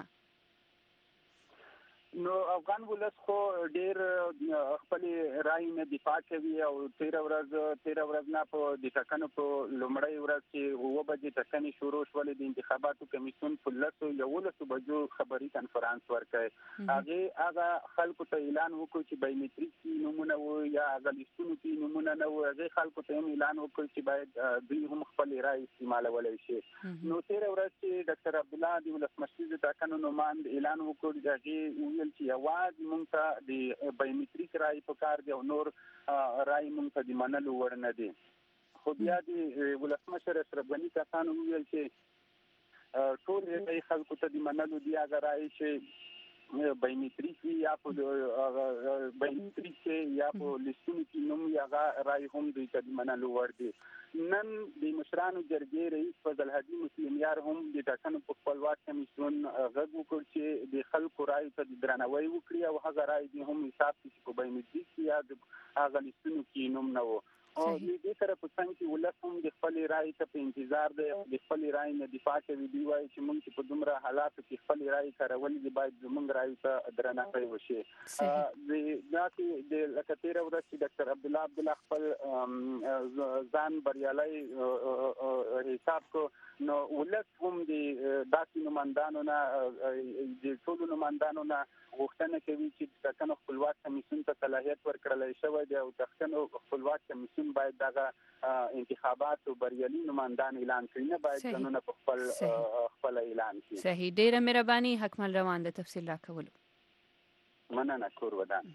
نو افغان ولس خو ډیر خپل رای نه دفاع کوي او تیر ورځ تیر ورځ نه په د ټاکنو په لومړی ورځ چې اوه بجې ټاکنې شروع شولې د انتخاباتو کمیسیون په لسو یولسو بجو خبري کنفرانس ورکړی. هغې هغه خلکو ته اعلان وکړ چې بایومټریک نومونه و یا هغه لیستونو کې نومونه نه و، هغې خلکو ته هم اعلان وکړ چې باید دوی هم خپل رای استعمالولی شي. نو تیر ورځ چې ډاکټر عبدالله د ولسمشرۍ د ټاکنو نوماند اعلان وکړ، هغې چې یوازې موږ ته د بایومټریک رای په کار دی او نور رای موږ ته د منلو وړ نه دي. خو بیا د ولسمشر اشرف غني کسانو وویل چې ټول رای خلکو ته د منلو دي، هغه رای چې بایومټریک یا په بایومټریک یا په لیستونو کې نوم هغه رای هم دوی ته د منلو وړ دي. نن د مشرانو جرګې رئیس فضل هادي مسلم یار هم د ټاکنو په خپلواک کمیسیون غږ وکړ چې د خلکو رایو ته د درناوی وکړي او هغه رای دې هم حساب کړي چې په بایومټریک یا هغه لیستونو کې نوم نه و. او د دې سره په څنګ کې ولس هم د خپل رای ته په انتظار دی، د خپل رای نه دفاع کوي. دوی وایي چې موږ چې په دومره حالاتو کې خپل رای کارولي دي باید زموږ رای ته درناوی وشي. د داسې د لکه تېره ورځ چې ډاکټر عبدالله عبدالله خپل ځان بریالی حساب کو، نو ولس هم د داسې نمایندانو نه د ټولو نمایندانو نه غوښتنه کوي چې د ټاکنو خپلواک کمیسیون ته صلاحیت ورکړلی شوی دی او ټاکنو خپلواک کمیسیون باید دغه انتخاباتو بریالي نمایندان اعلان کړي، نه باید ځانونه په خپل خپل اعلان کړي. صحیح. ډیره مهرباني حکمل روان د تفصیل راکولو. مننه. کور ودان.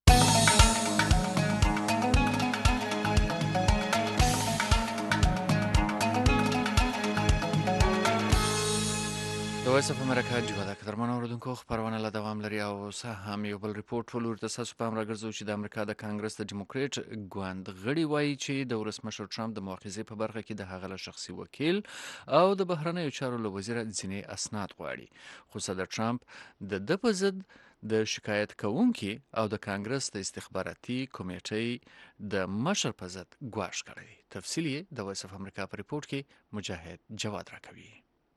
د وایس اف امریکا جوړه کترمن اوردونکو خبرونه له دوام لري او سه هم یو بل ریپورت ولور د تاسو په امر راګرځو چې د امریکا د کانګرس د ډیموکریټ ګوند غړي وایي چې د ولسمشر ټرمپ د مؤاخذې په برخه کې د هغه له شخصي وکیل او د بهرنیو چارو له وزیر ځینې اسناد غواړي. خو صدر ټرمپ د د په ضد د شکایت کوونکي او د کانګرس د استخباراتي کمیټې د مشر په ضد ګواښ کړی. تفصیل د وایس اف امریکا په ریپورت کې مجاهد جواد راکوي.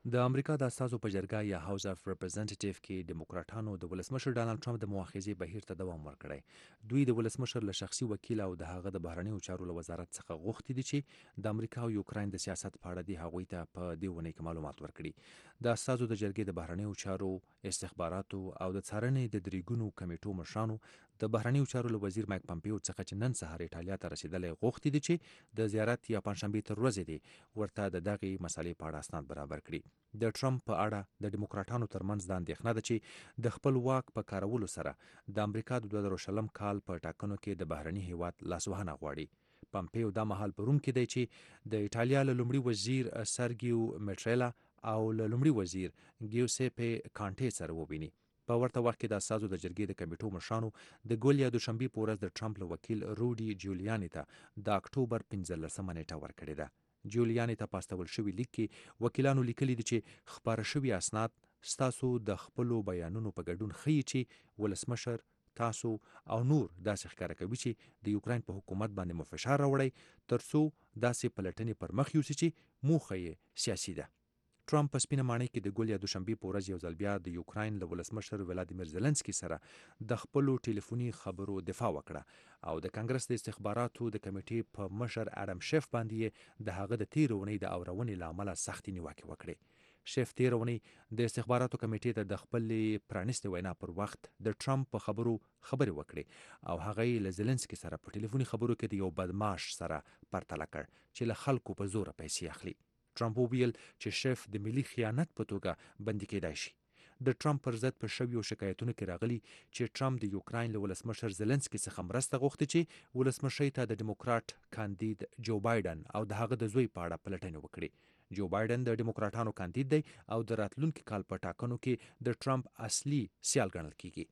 د امریکا د اساسو په جرګه یا هاوس اف ریپرزنټیټیو کې دیموکراټانو د ولسمشر ډانلډ ټرمپ د مؤاخذې بهیر ته دوام ورکړی. دوی د ولسمشر له شخصي وکیل او د هغه د بهرنیو چارو له وزارت څخه غوښتي دي چې د امریکا او یوکراین د سیاست په اړه د هغوی ته په دې ونې کې معلومات ورکړي. د اساسو د جرګې د بهرنیو چارو، استخباراتو او د څارنې د دریګونو کمیټو مشرانو د بهرنیو چارو له وزیر مایک پمپیو څخه چې نن سهار ایټالیا ته رسیدلی غوښتي دي چې د زیارت یا پنجشنبې تر ورځې دی ورته د دغې مسالې په اړه اسناد برابر کړي. د ټرمپ په اړه د ډیموکراټانو ترمنځ دا اندېښنه ده چې د خپل واک په کارولو سره د امریکا د دوه زره شلم کال په ټاکنو کې د بهرني هیواد لاسوهنه غواړي. پمپیو دا مهال په روم کې دی چې د ایټالیا له لومړي وزیر سرګیو میټریلا او له لومړي وزیر ګیوسیپې کانټې سره وویني. په ورته وخت کې د اساسو د جرګې د کمیټو مشرانو د ګول یا دوشنبې په ورځ د ټرمپ له وکیل روډي جولیاني ته د اکتوبر پنځلسمه نیټه ورکړې ده. جولیاني ته په استول شوي لیک کې وکیلانو لیکلي دي چې خپاره شوي اسناد ستاسو د خپلو بیانونو په ګډون ښیي چې ولسمشر تاسو او نور داسې ښکاره کوي چې د یوکراین په حکومت باندې مو فشار راوړی تر څو داسې پلټنې پر مخ یوسي چې موخه یې سیاسي ده. ټرمپ په سپینه ماڼۍ کې د ګول یا دوشنبې په ورځ یو ځل بیا د یوکراین له ولسمشر ولادیمیر زلنسکي سره د خپلو ټلیفوني خبرو دفاع وکړه او د کانګرس د استخباراتو د کمیټې په مشر اډم شیف باندې د هغه د تېرې اونۍ د اورونې له امله سختې نیوکې وکړې. شیف تېره اونۍ د استخباراتو کمیټې ته د خپلې پرانیستې وینا پر وخت د ټرمپ په خبرو خبرې وکړې او هغه یې له زلنسکي سره په ټلیفوني خبرو کې د یو بدمعاش سره پرتله کړ چې له خلکو په زوره پیسې اخلي. ټرمپ وویل چې شیف د ملي خیانت په توګه بندي کېدای شي. د ټرمپ پر ضد په شویو شکایتونو کې راغلي چې ټرمپ د یوکراین له ولسمشر زلنسکي څخه مرسته غوښتې چې ولسمشرۍ ته د ډیموکراټ کاندید جو بایدن او د هغه د زوی په اړه پلټنې وکړي. جو بایدن د ډیموکراټانو کاندید دی او د راتلونکي کال په ټاکنو کې د ټرمپ اصلي سیال ګڼل کیږي.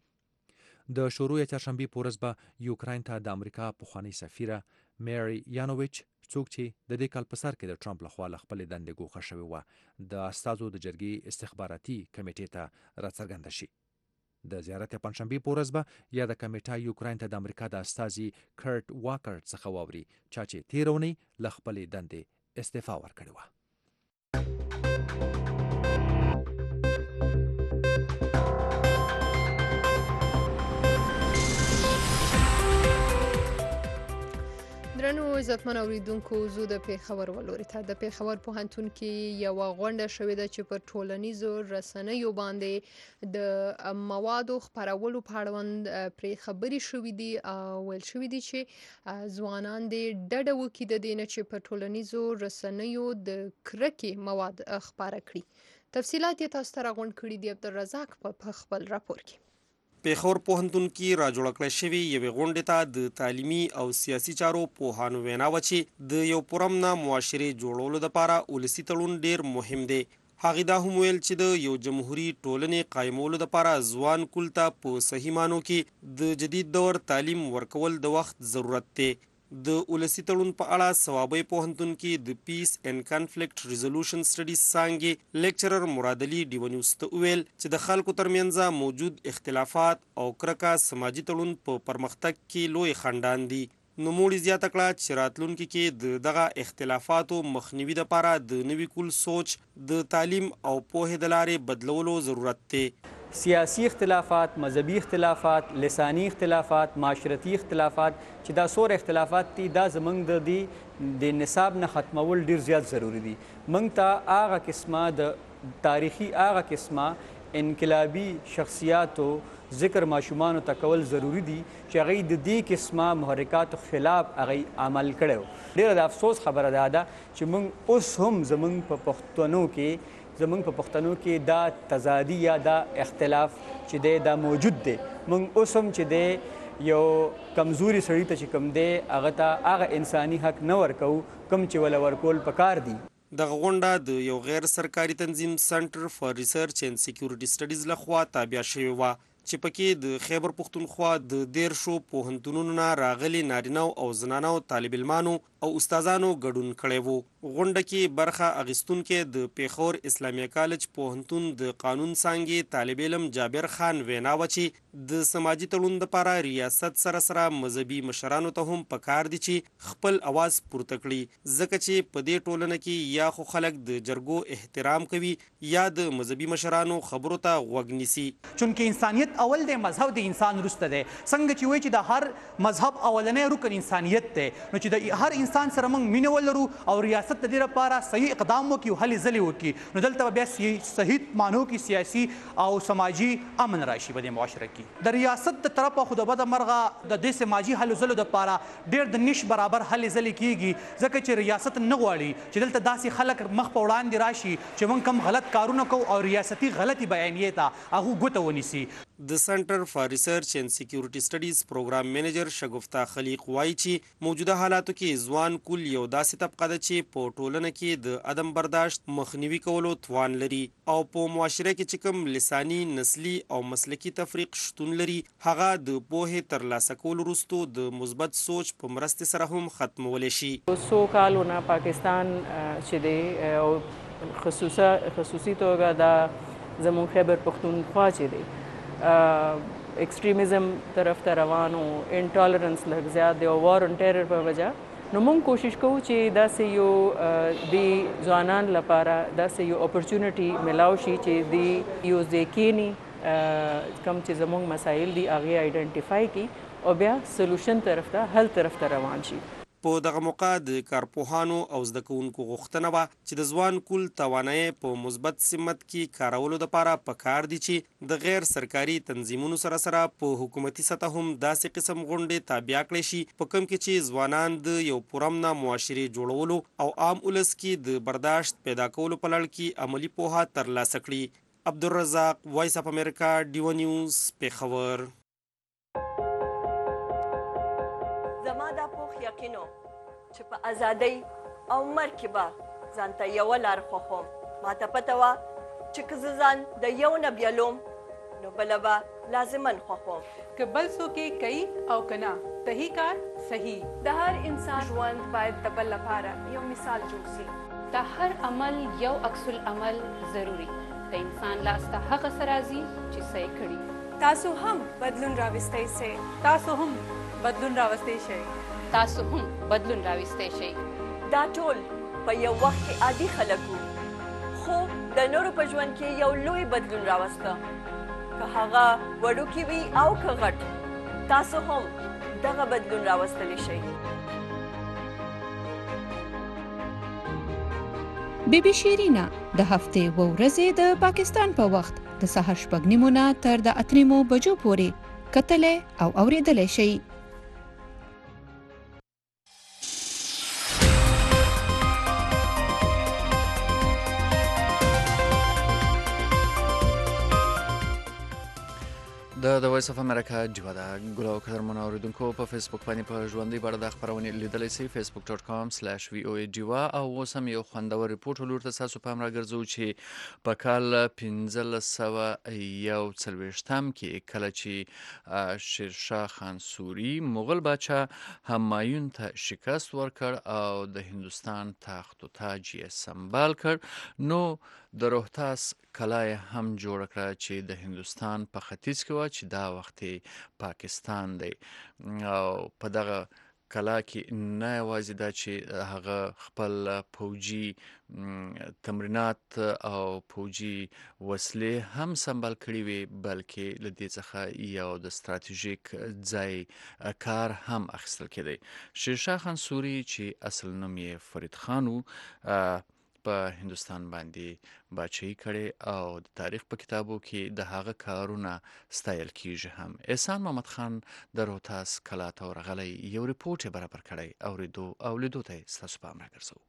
د شروع یا چهارشنبې په ورځ به یوکراین ته د امریکا پخوانۍ سفیره میری یانوویچ څوک چې د دې کال په سر کې د ټرمپ لخوا له خپلې دندې ګوښه شوې وه د استازو د جرګې استخباراتي کمیټې ته راڅرګنده شي. د زیارت پنجشنبې په ورځ به یا د کمیټه یوکراین ته د امریکا د استازي کرټ واکر څخه واوري چا چې تېره اونۍ له خپلې دندې استعفا ورکړې وه. درنو عزتمن اوریدونکو زو د پیښور ولوري ته د پیښور پوهنتون کې یو غونډه شوې ده چې په ټولنیزو رسنیو باندې د موادو خپرولو په اړوند پرې خبرې شوې دي او ویل شوې دي چې ځوانان دې ډډه وکړي د دې نه چې په ټولنیزو رسنیو د کرکې مواد خپاره کړي. تفصیلات یې تاسو ته راغونډ کړي دي عبدالرزاق په خپل راپور کې. پیښور پوهنتون کې راجوړه کړې شوې یوې غونډې ته د تعلیمي او سیاسي چارو پوهانو وینا وه چې د یو پرامنه معاشرې جوړولو دپاره ولسي تړون ډیر مهم دی. هغې دا هم ویل چې د یو جمهوري ټولنې قایمولو دپاره ځوان کل ته په صحیح معنو کې د جدید دور تعلیم ورکول د وخت ضرورت دی. د ولسي تړون په اړه صوابۍ پوهنتون کې د پیس اینډ کنفلیکټ ریزولوشن سټډیز څانګې لیکچرر مراد علي ډیو نیوز ته وویل چې د خلکو ترمنځ موجود اختلافات او کرکه سماجي تړون په پرمختګ کې لوی خنډان دي. نوموړي زیاته کړه چې راتلونکي کې د دغه اختلافاتو مخنیوي دپاره د نوي کول سوچ د تعلیم او پوهې د لارې بدلولو ضرورت دی. سیاسی اختلافات، مذهبي اختلافات، لسانی اختلافات، معاشرتي اختلافات چې دا څوره اختلافات دي دا زموږ د دې د نصاب نه ختمول ډیر زیات ضروری دي. موږ ته هغه قسمه د تاریخي هغه قسمه انقلابي شخصیاتو ذکر ماشومانو ته کول ضروری دي چې هغوی د دې قسمه محرکاتو خلاف هغوی عمل کړی. ډیره د افسوس خبره دا ده چې موږ اوس هم زموږ په پښتنو کې زمونږ په پښتنو کې دا تضادي یا دا اختلاف چې دی دا موجود دی. موږ اوس هم چې دی یو کمزوري سړي ته چې کوم دی هغه ته هغه انساني حق نه ورکوو کوم چې وله ورکول پکار دي. دغه غونډه د یو غیر سرکاري تنظیم سنټر فار ریسرچ اینډ سکیورټي سټډیز لخوا تابع شوې وه چې پکې د خیبر پختونخوا د دیرشو پوهنتونونو نه راغلي نارینه او زنانه طالب علمانو او استادانو ګډون کړی وو. غونډه کې برخه اخیستونکي د پیښور اسلامیه کالج پوهنتون د قانون څانګې طالب علم جابر خان وینا و چې د سماجي تړون لپاره ریاست سره سره مذهبي مشرانو ته هم پکار دي چې خپل اواز پورته کړي، ځکه چې په دې ټولنه کې یا خو خلک د جرګو احترام کوي یا د مذهبي مشرانو خبرو ته غوږ نیسي. چونکه انسانیت اول دی، مذهب د انسان وروسته دی. څنګه چې وایي چې د هر مذهب اولنی رکن انسانیت دی، نو چې د هر انسان سره موږ مینه ولرو او ریاست د دې لپاره صحیح اقدام وکړي او هلې ځلې وکړي، نو دلته به بیا صحیح معنو کې سیاسي او سماجي امن راشي په دې معاشره کې. د ریاست د طرفه خو د بده مرغه د دې سماجي هلو ځلو دپاره ډېر د نش برابر هلې ځلې کېږي، ځکه چې ریاست نه غواړي چې دلته داسې خلک مخ په وړاندې راشي چې موږ کوم غلط کارونه کوو او ریاستي غلطي بیانیې ته هغه ګوته ونیسي. د سنټر فار ریسرچ اینڈ سکیورټي سټډیز پروګرام منیجر شګفتا خلیق وایي چې موجوده حالاتو کې ځوان کل یو داسې طبقه ده چې په ټولنه کې د عدم برداشت مخنیوي کولو توان لري او په معاشره کې چې کوم لساني، نسلي او مسلکي تفریق شتون لري، هغه د پوهې ترلاسه کولو وروسته د مثبت سوچ په مرستې سره هم ختمولی شي. څو کالونه پاکستان چې دی او خصوصا خصوصي توګه د زموږ خیبر پختونخوا چې دی ایکسټریمزم طرف ته روان او انټالرنس لږ زیات دی او وار اون ټیرر په وجه، نو موږ کوشش کوو چې داسې یو د ځوانان لپاره داسې یو اپورچونټي ملاو شي چې د یو ځای کینی کوم چې زموږ مسایل دي هغې آیډنټیفای کړي او بیا سلوشن طرف ته حل طرف ته روان شي. په دغه موقع د کارپوهانو او زده کوونکو غوښتنه وه چې د ځوان کل توانایي په مثبت سمت کې کارولو دپاره پکار دي چې د غیر سرکاري تنظیمونو سره سره په حکومتي سطح هم داسې قسم غونډې تابع کړی شي په کوم کې چې ځوانان د یو پرامنه معاشرې جوړولو او عام ولس کې د برداشت پیدا کولو په لړ کې عملي پوهه ترلاسه کړي. عبدالرزاق، وایس اف امریکا، ډیو نیوز، پیښور. یقینو چې په ازادۍ او مرګ کې به ځان ته یوه لار خوښوم. ما ته پته وه چې که زه ځان د یو نه بیلوم نو بله به لازما خوښوم. که بل څوک یې کوي او که نه، صحیح کار صحیح. د هر انسان ژوند باید د بل لپاره یو مثال جوړ سي. د هر عمل یو عکس العمل ضروري. د انسان لاس ته هغه څه راځي چې څه یې کړي. تاسو هم بدلون راوستی سئ. تاسو هم بدلون راوستی شئ. تاسو هم بدلون راوستی شئ. دا ټول په یو وخت کې عادي خلک وو، خو د نورو په ژوند کې یو لوی بدلون راوسته، که هغه وړوکی وي او که غټ. تاسو هم دغه بدلون راوستلی شئ. بی بی شیرینا د هفتې و ورځې د پاکستان په وخت د سهار شپږ نیمو نه تر د اته نیمو بجو پورې کتلی او اورېدلی شئ. د د وایس اف امریکا جوه ده ګل او قدرمنو اوریدونکو په فیسبوک باندې په ژوندۍ بڼه د خپرونې لیدلی سئ فیسبوک ډاټ کام سلیش وی او ای جوه. او اوس هم یو خوندور ریپورټ ولور ته ستاسو پام راګرځو چې په کال پنځلس سوه یو څلوېښتم کې کله چې شیرشاه خان سوري مغل باچا همایون ته شکست ورکړ او د هندوستان تخت و تاج یې سمبال کړ، نو د روهتاس کلا یې هم جوړه کړه چې د هندوستان په ختیځ کې وه چې دا وخت پاکستان دی. او په دغه کلا کې نه یوازې دا چې هغه خپل پوجي تمرینات او پوجي وسلې هم سمبال کړي وي، بلکې له دې څخه یو د ستراتیژیک ځای کار هم اخیستل کېدی. شیرشاه خان سوري چې اصل نوم یې فرید خان و په هندوستان باندې باچایي کړې او د تاریخ په کتابو کې د هغه کارونه ستایل کیږي هم. احسان محمد خان د روهتاس کلا ته ورغلی یو ریپورټ یې برابر کړی، اورېدو او لیدو ته یې ستاسو پام راګرځوو.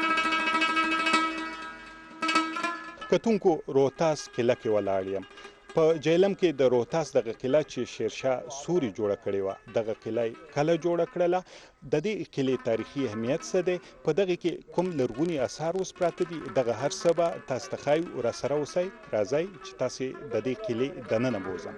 کتونکو روهتاس قلعه کې ولاړ یم. په جیلم کې د روهتاس دغه قلعه چې شیرشاه سوري جوړه کړې و دغه قلعه کله جوړه کړله د دې قلعې تاریخي اهمیت څه دی په دغه کې کوم لرغوني آثار اوس پراته دي دغه هر څه به تاسو ته ښایو را سره اوسئ راځئ چې تاسو د دې قلعې دننه بوځم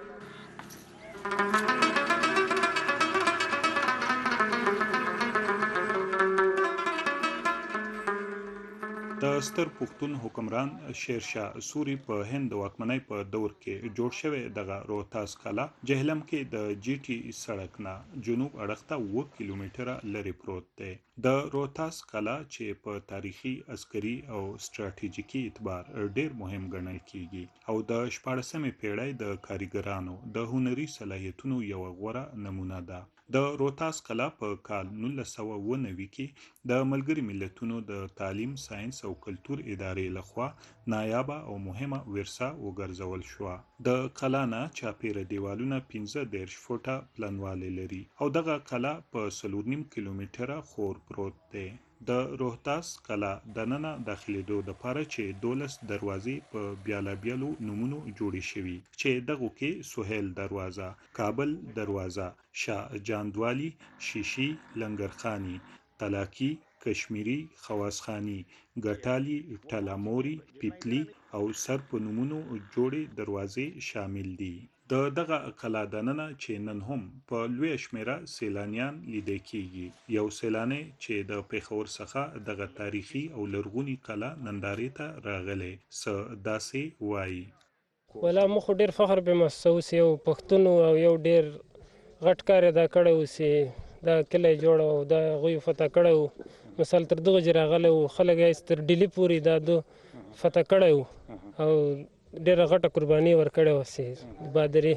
د ستر پښتون حکمران شیرشاه سوري په هند د واکمنۍ په دور کې جوړ شوی دغه روهتاس کلا جهلم کې د جی ټي سړک نه جنوب اړخ ته اوه کیلومتره لرې پروت دی د روهتاس کلا چې په تاریخي عسکري او ستراتیژیکي اعتبار ډیر مهم ګڼل کیږي او د شپاړسمې پیړۍ د کاریګرانو د هنري صلاحیتونو یو غوره نمونه ده د روهتاس کلا په کال نولس سوه اوه نوي کې د ملګري ملتونو د تعلیم ساينس او کلتور ادارې لخوا نایابه او مهمه ورثه وګرځول شوه د کلا نه چاپیره دیوالونه پنځه دېرش فوټه پلنوالی لري او دغه کلا په څلور نیم کیلومتره خور پروت دی د روهتاس کلا دننه داخليدو د پاره چې دولس دروازې په بیالابیلو نمونو جوړې شوي چې دغه کې سهیل دروازه کابل دروازه شاه جاندوالی شیشي لنگرخانی طلاقی کشمیری خواسخانی ګټالی ټلاموري پیپلی او سر په نمونو جوړې دروازې شامل دي د دغه کلا دننه چې نن هم په لوی شمیره سیلانیان لیدل کیږي یو سیلانی چې د پیښور څخه دغه تاریخي او لرغونی کلا نندارې ته راغلی س داسې وایي ولا مخ ډیر فخر به محسوس یو پښتون او یو ډیر غټ کار ادا کړو سي دا کله جوړ او دا غوی فتح کړو مثال تر دغه جراغله خلک یې تر ډیلی پوری دا دو فتح کړو او ډیره غټه قرباني ورکړې وسي بادري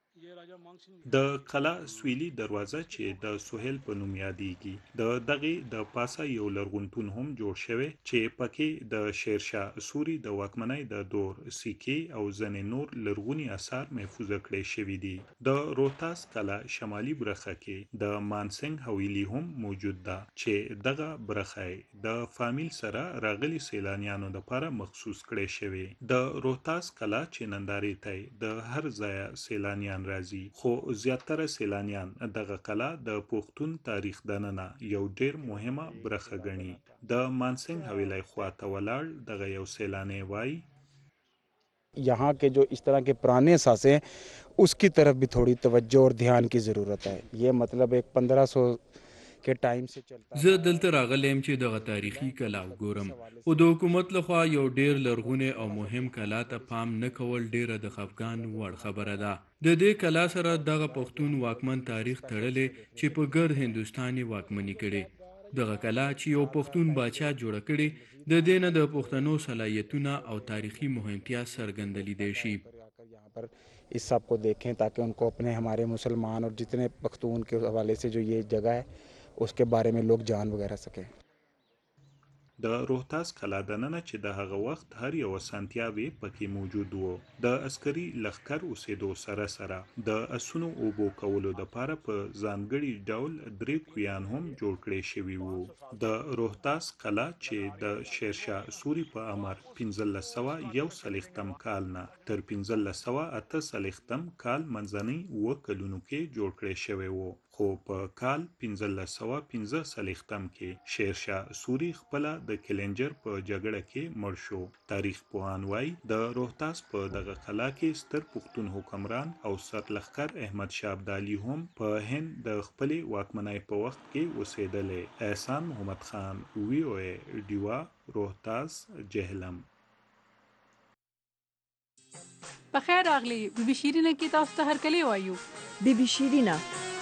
د کلا سویلی دروازه چې د سهیل په نوم یادېږي د دغه د پاسه یو لرغونتون هم جوړ شوی چې پکې د شیرشاه سوري د واکمنۍ د دور سکې او ځنې نور لرغوني آثار محفوظ کړي شوی دي د روهتاس کلا شمالي برخه کې د مانسنګ حویلی هم موجود ده چې دغه برخه د فامیل سره راغلي سیلانیانو لپاره مخصوص کړي شوی د روهتاس کلا چې نندارې ته د هر ځای سیلانیان راځي خو زیاتره سیلانیان دغه کلا د پښتون تاریخ دننه یو ډیر مهمه برخه ګڼي د مانسنګ حویلی خواته ولاړ دغه یو سیلانی وای यहाँ के जो इस तरह के पुराने सासे हैं उसकी तरफ भी थोड़ी तवज्जो और ध्यान की ज़रूरत है ये मतलब एक पंद्रह सौ के टाइम से चलता زه دلته راغلم چې دغه تاریخي کلا وګورم او د حکومت لخوا یو ډیر لرغونه او مهم کلا ته پام نه کول ډیره د خفګان وړ خبره ده د دې کلا سره دغه پښتون واکمن تاریخ تړلې چې په ګرد هندستاني واکمني کړي دغه کلا چې یو پښتون باچا جوړ کړي د دې نه د پښتنو صلاحیتونه او تاریخي مهمتیا څرګندلیدای شي इस सब को देखें ताकि उनको अपने हमारे मुसलमान और जितने पख्तून के हवाले से जो ये जगह है उसके बारे में लोग जान वगैरह सकें د روهتاس کلا دننه چې د هغه وخت هر یو سانتیاوي پکې موجود وو د عسکري لخر اوسېدو سره سره د اسونو اوبو کولو د پاره په ځانګړي ډول درې کویان هم جوړ کړي شوی وو د روهتاس کلا چې د شیرشاه سوري په امر پنځه سوه یو سلیختم کال نه تر پنځه سوه اته سلیختم کال منځنۍ و کلونو کې جوړ کړي شوی وو خو په کال پنځه سوه پنځه سلیختم کې شیرشاه سوري خپل د کلنجر په جګړه کې مړ شو تاریخ پوهان وایي د روهتاس په دغه کلا کې ستر پښتون حکمران او سرلښکر احمد شاه ابدالي هم په هند د خپلې واکمنۍ په وخت کې اوسېدلی احسان محمد خان وی او ای ډیوا روهتاس جهلم په خیر راغلی بیبي شیرینه کې تاسو ته هرکلی وایو بیبي شیرینه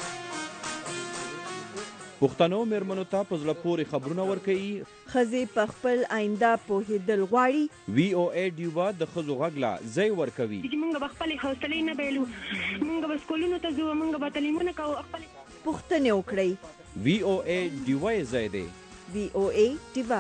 پښتنو مېرمنو ته په زړه پورې خبرونه ورکوي ښځې په خپل آینده پوهېدل غواړي وی او ای ډیوا د ښځو غږ له ځای ورکوي موږ به خپلې حوصلې نه بایلو موږ به سکولونو ته ځو موږ به تعلیمونه کوو خپلې پوښتنې وکړئ وی او ای ډیوا یې ځای دی وی او ای ډیوا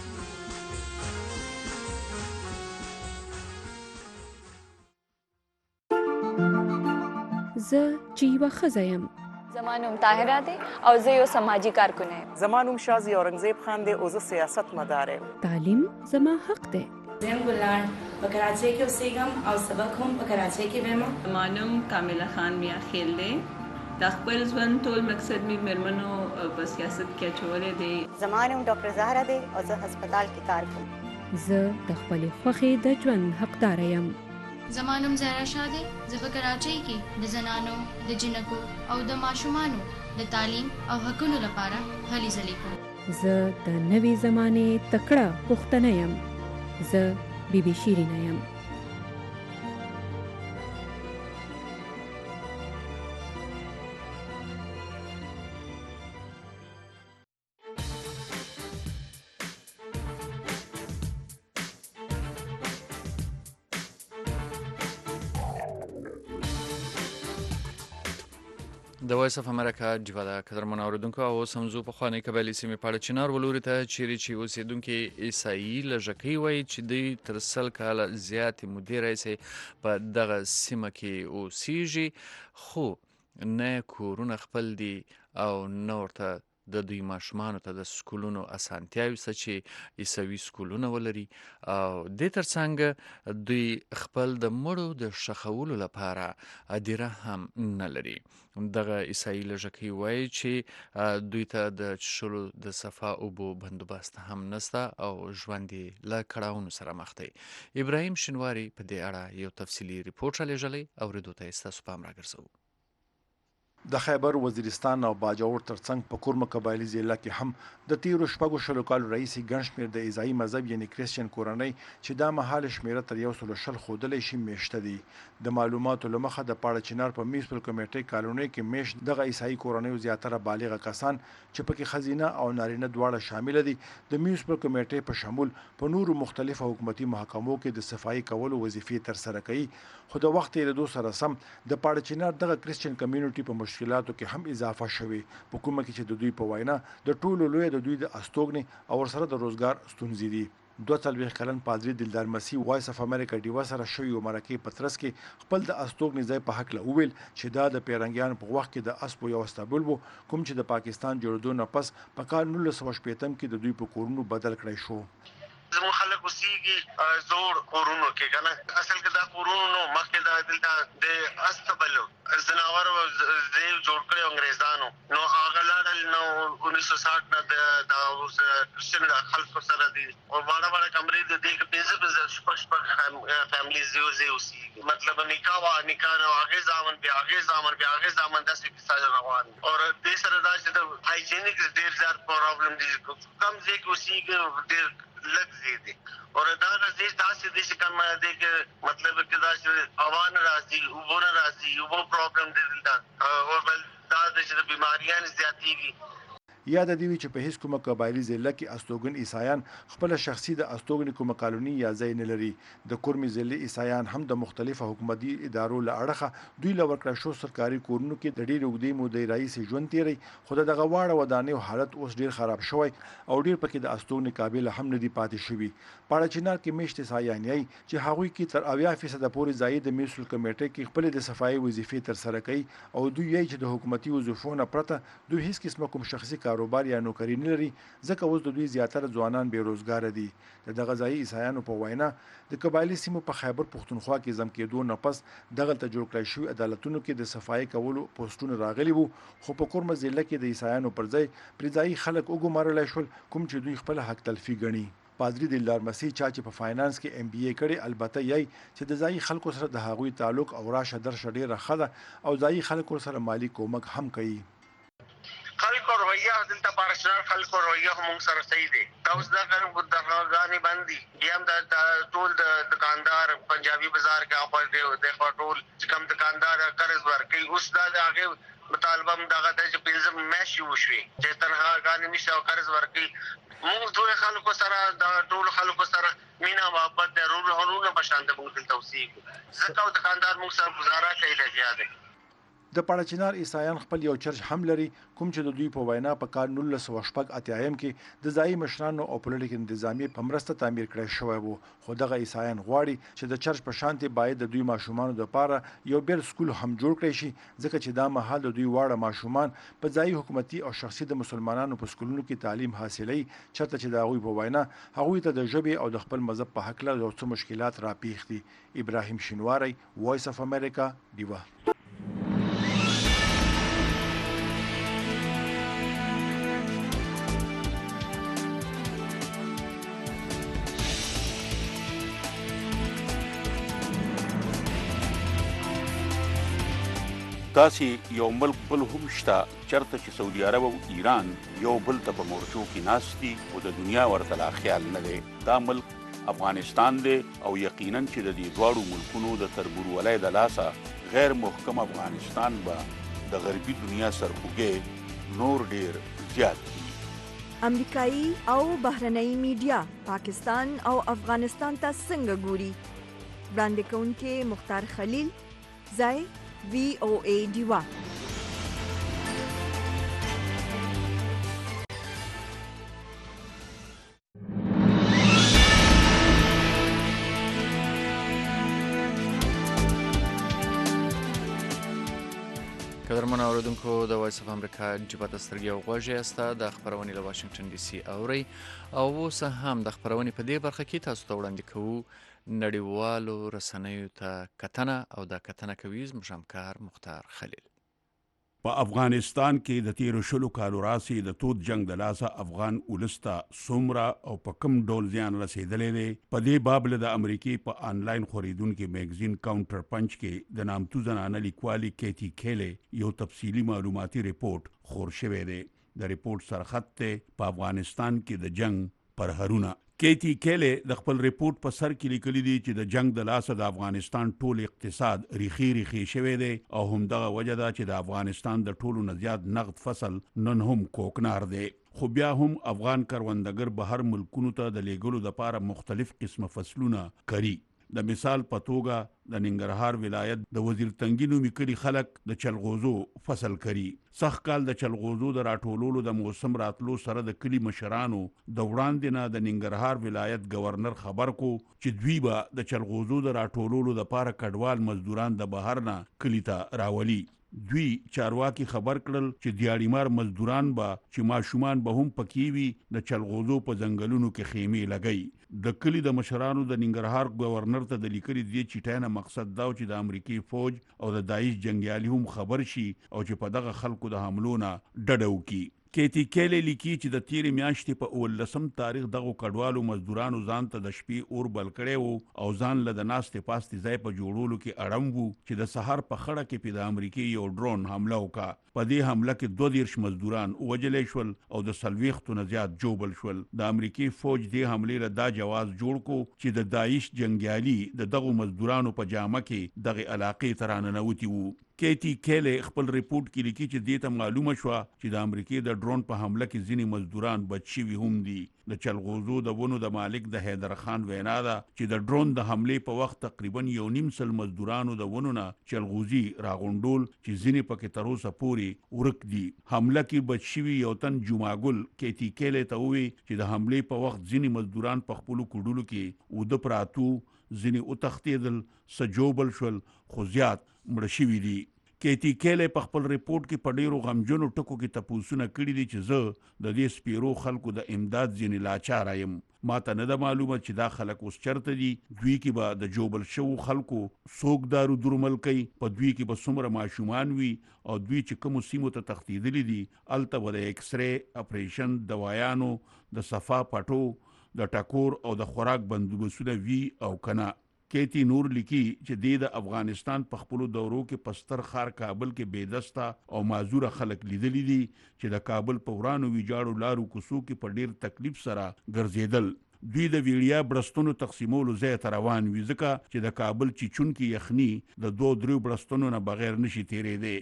زه چې یوه ښځه یم زما نوم طاهره دی او زه یو سماجي کارکن یم زما نوم شازي اورنګزیب خان دی او زه سیاست مدار یم تعلیم زما حق دی زه یم ګلان په کراچۍ کې اوسېږم او سبق هم په کراچۍ کې وایم. زما نوم کامله خان میا خیل دی. د خپل ژوند ټول مقصد مې مېرمنو په سیاست کې اچولی دی. زما نوم ډاکټر زهره دی او زه هسپتال کې کار کوم. زه د خپلې خوښې د ژوند حقداره یم. زما نوم زهرا شاه دی. زه په کراچۍ کې د زنانو د جنکو او د ماشومانو د تعلیم او حقونو لپاره هلې ځلې کوم. زه د نوې زمانې تکړه پښتنه یم. زه بی بی شیرینه یم. د وایس اف امریکا جیوا د قدرمن اوریدونکو او سمزو په خوانې قبایلي سیمې په اړه چنار ولوري ته چیرې چې اوسېدونکي عیسائی لږکۍ وایي چې دوی تر سل کاله زیاتې مودې راهیسې په دغه سیمه کې اوسېږي، خو نه کورونه خپل دي او نه ورته د دوی ماشومانو ته د سکولونو اسانتیاوې شته چې عیسوي سکولونه ولري، او دې ترڅنګ دوی خپل د مړو د ښخولو لپاره هدیره هم نه لري. دغه عیسائی لږکۍ وایي چې دوی ته د څښلو د صفا اوبو بندوبست هم نشته او ژوند یې له کړاوونو سره مخ دی. ابراهیم شینواري په دې اړه یو تفصیلي ریپورټ رالیږلی، اورېدو ته یې ستاسو پام راګرځوو. د خیبر وزیرستان او باجوړ ترڅنګ په کورمه قبایلي ضلع کې هم د تیرو شپږو شلو کالو راهیسې ګڼ شمېر د عیسائی مذهب یعنې کریسچن کورنۍ چې دا مهال شمېره تر یو سلو شل ښودلی شي میشته دي. د معلوماتو له مخه د پاړه چنار په میوسپل کمیټۍ کالونۍ کې میشت دغه عیسائی کورنیو زیاتره بالغه کسان چې پکې ښځینه او نارینه دواړه شامله دي د میوسپل کمیټۍ په شمول په نورو مختلفو حکومتي محکمو کې د صفایي کولو وظیفې ترسره کوي. خو د وخت تېرېدو سره سم د پاړه چنار دغه کریسچن کمیونټي په مشکلاتو کې هم اضافه شوې، په کومه کې چې د دوی په وینا د ټولو لوی د دوی د استوګنې او ورسره د روزګار ستونزې دي. دوه څلوېښت کلن پادري دلدار مسیح وایس اف امریکا ډیوا سره شوي مرکې په ترڅ کې خپل د استوګنې ځای په هکله وویل چې دا د پیرنګیانو په وخت کې د اسپو یو استابل وو، کوم چې د پاکستان جوړېدو نه پس په کال نولس سوه شپېتم کې د دوی په کورونو بدل کړی شو. زموږ خلک اوسېږي زوړ کورونو کې که نه، اصل کې دا کورونو نو مخکې دا دلته د استبلو ځناور ځای جوړ کړی انګریزانو، نو هغه لاړل نو انیس سو ساٹھ نه دا اوس کرسچن خلکو سره دي او واړه واړه کمرې د دې کې پنځه پنځه شپږ شپږ فیملیز یو ځای اوسېږي. مطلب نکاح وه، نکاح نه هغې زامن بیا هغې زامن بیا هغې زامن داسې کیسه روان دي. او دې سره دا چې د هایجینک ډېر زیات پرابلم دي، کم ځای کې اوسېږي ډېر لږ ځای دی. او دا ځای داسې دی چې کوم دی کې مطلب کې دا چې هوا نه راځي، اوبه نه راځي، اوبو پرابلم دی دلته، او بل دا دی چې د بیماریان زیاتېږي. یا د دې چې په هیڅ کومه قبایلي ضلع کې استوګن عیسایان خپل شخصي د استوګنې کومه کالوني یا ځای نه لري. د کورمې ضلع عیسایان هم د مختلفو حکومتي ادارو له اړخه دوی له ورکړل شو سرکاري کورونو کې د ډېرې اوږدې مودې راهیسې ژوند تېری، خو د دغه واړه ودانیو حالت اوس ډېر خراب شوی او ډېر پکې د استوګنې قابل هم نه دي پاتې شوي. پاړه چنار کې میشت عیسایان یې چې هغوی کې تر اویا فیصده پورې ځای د میوسپل کمیټۍ کې خپل د صفایي وظیفې ترسره کوي او دوی یې چې د حکومتي وظیفو نه پرته دوی هیڅ قسمه کوم شخصي کاروبار یا نوکري نه لري، ځکه اوس د دوی زیاتره ځوانان بې روزګاره دي. د دغه ځایي عیسایانو په وینا د قبایلي سیمو په خیبر پښتونخوا کې ضم کېدو نه پس دغلته جوړ کړی شوي عدالتونو کې د صفایي کولو پوسټونه راغلي وو، خو په کورمه ضلع کې د عیسایانو پر ځای پرې ځایي خلک وګمارلی شول، کوم چې دوی خپل حق تلفي ګڼي. پادري دلدار مسیح چا چې په فاینانس کې ایم بی ای کړی، البته یی چې د ځایي خلکو سره د هغوی تعلق او راشه درشه ډېره ښه ده او ځایي خلکو سره مالی کومک هم کوي. خلکو رویه دلته پارشنال خلکو رویه هم سره صحیح دی. دا اوس دا دغاګانې بند دي، بیا هم دا ټول د دکاندار پنجابي بازار کې اخوا د خوا ټول چې کوم دکاندار قرض ورکوي، اوس دا د هغې مطالبه هم دغه ده چې پنځه میاشتې وشوې چې تنخواګانې نشته او قرض ورکوي. موږ دوی خلکو سره د ټولو خلکو سره مینه محبت دی، رونه په شان د موږ دلته اوسېږو، ځکه او دکاندار موږ سره ګزاره کوي لګیا دی. د پاړچینار عیسایان خپل یو چرچ هم لري کوم چې د دوی په وینا په کال نولس سوه شپږ اتیایم کې د ځایي مشرانو او پولیټیک انتظامیې په مرسته تعمیر کړی شوی و خو دغه عیسایان غواړي چې د چرچ په شانتې باید د دوی ماشومانو دپاره یو بېل سکول هم جوړ کړی شي ځکه چې دا مهال د دوی واړه ماشومان په ځایي حکومتي او شخصي د مسلمانانو په سکولونو کې تعلیم حاصلوي چېرته چې د هغوی په وینا هغوی ته د ژبې او د خپل مذهب په هکله یو څه مشکلات راپېښ دي. ابراهیم شینواری، وایس اف امریکا، ډیوه. داسې یو ملک بل هم شته چېرته چې سعودي عرب او ایران یو بل ته په مورچو کې ناست دي او د دنیا ورته لا خیال نه دی. دا ملک افغانستان دی او یقینا چې د دې دواړو ملکونو د تربورولۍ د لاسه غیر محکم افغانستان به د غربي دنیا سرخوږی نور ډیر زیات دي. امریکایي او بهرنۍ میډیا پاکستان او افغانستان ته څنګه ګوري؟ وړاندې کوونکې مختار خلیل، ځای وی او ای ډیوا. قدرمن اوریدونکو د وایس اف امریکا جبهه ته سترګې او غوږ یاست. د خپرونې له واشنګټن ډي سي اورئ او اوس هم د خپرونې په دې برخه کې تاسو ته وړاندې کوو نړیوالو رسنیو ته کتنه او دا کتنه کوي زموږ همکار مختار خلیل. په افغانستان کې د تیرو شلو کالو راسې د تود جنگ د لاسه افغان ولس ته څومره او په کوم ډول زیان رسېدلی دی په دې باب له د امریکې په آنلاین خورېدونکي میګزین کاونټر پنچ کې د نامتو زنانه لیکوالې کیټي کیلی یو تفصیلي معلوماتي ریپورت خور شوی دی. د ریپورت سرخط دی په افغانستان کې د جنگ پرهرونه. کیټي کیلی د خپل ریپورت په سر کې لیکلي دي چې د جنگ د لاسه د افغانستان ټول اقتصاد ریخي ریخي شوی دی او همدغه وجه ده چې د افغانستان د ټولو نه زیات نقد فصل نن هم کوکنار دی. خو بیا هم افغان کروندګر بهر ملکونو ته د لیږلو دپاره مختلف قسمه فصلونه کري. د مثال په توګه د ننګرهار ولایت د وزیر تنګي نومي کلي خلک د چلغوزو فصل کري. سخ کال د چلغوزو د راټولولو د موسم راتلو سره د کلي مشرانو د وړاندې نه د ننګرهار ولایت گورنر خبر کو چې دوی به د چلغوزو د راټولولو دپاره کډوال مزدوران د بهر نه کلي ته راولي. دوی چارواکي خبر کړل چې دیاړیمار مزدوران به چې ماشومان به هم پکې وي د چلغوزو په ځنګلونو کې خیمې لګوي. د کلي د مشرانو د ننګرهار گورنر ته د لیکلي دې چټۍ نه مقصد دا چې د امریکې فوج او د داعش جنګیالي هم خبر شي او چې په دغه خلکو د حملو نه ډډه وکړي. کیټي کیلی لیکي چې د تیرې میاشتې په اوولسم تاریخ دغو کډوالو مزدورانو ځان ته د شپې اور بل کړی و او ځان له د ناستې پاستې ځای په جوړولو کې اړم وو چې د سهار په خړه کې پې د امریکې یو ډرون حمله وکړه. په دې حمله کې دوه دېرش مزدوران ووژلی شول او د څلوېښتو نه زیات جوبل شول. د امریکې فوج دې حملې له دا جواز جوړ کو چې د داعش جنګیالي د دغو مزدورانو په جامه کې دغې علاقې ته راننوتي وو. کیټي کیلی خپل ریپورت کې لیکي چې دې ته معلومه شوه چې د امریکې د ډرون په حمله کې ځینې مزدوران بچ شوي هم دي. د چلغوزو د ونو د مالک د حیدر خان وینا ده چې د ډرون د حملې په وخت تقریبا یو نیم سل مزدورانو د ونو نه چلغوزي راغونډول چې ځینې پکې تر اوسه پورې ورک دي. حمله کې بچ شوي یو تن جمعګل کیټي کیلی ته ووی چې د حملې په وخت ځینې مزدوران په خپلو کوډونو کې اوده پراتو، ځینې وتښتېدل، څه جوبل شول خو زیات مړه شوي دي. کیټي کیلی په خپل ریپورت کې په ډیرو غمجنو ټکو کې تپوسونه کړي دي چې زه د دې سپیرو خلکو د امداد ځینې لاچاره یم. ما ته نه ده معلومه چې دا خلک اوس چرته دي. دوی کې به د جوبل شوو خلکو څوک دارو درمل کوي، په دوی کې به څومره ماشومان وي او دوی چې کومو سیمو ته تښتېدلي دي هلته به د ایکسرې اپریشن، دوایانو، د صفا پټو، د ټکور او د خوراک بندوبستونه وي او که نه. کیټي نور لیکي چې دې د افغانستان په خپلو دورو کې په ستر ښار کابل کې بېدسته او معذوره خلک لیدلي دي چې د کابل په ورانو ویجاړو لارو کوڅو کې په ډېر تکلیف سره ګرځېدل. دوی د ویړیا برستونو تقسیمولو ځای ته روان وي ځکه چې د کابل چیچونکي یخني د دوه دریو برستونو نه بغیر نشي تېرېدی.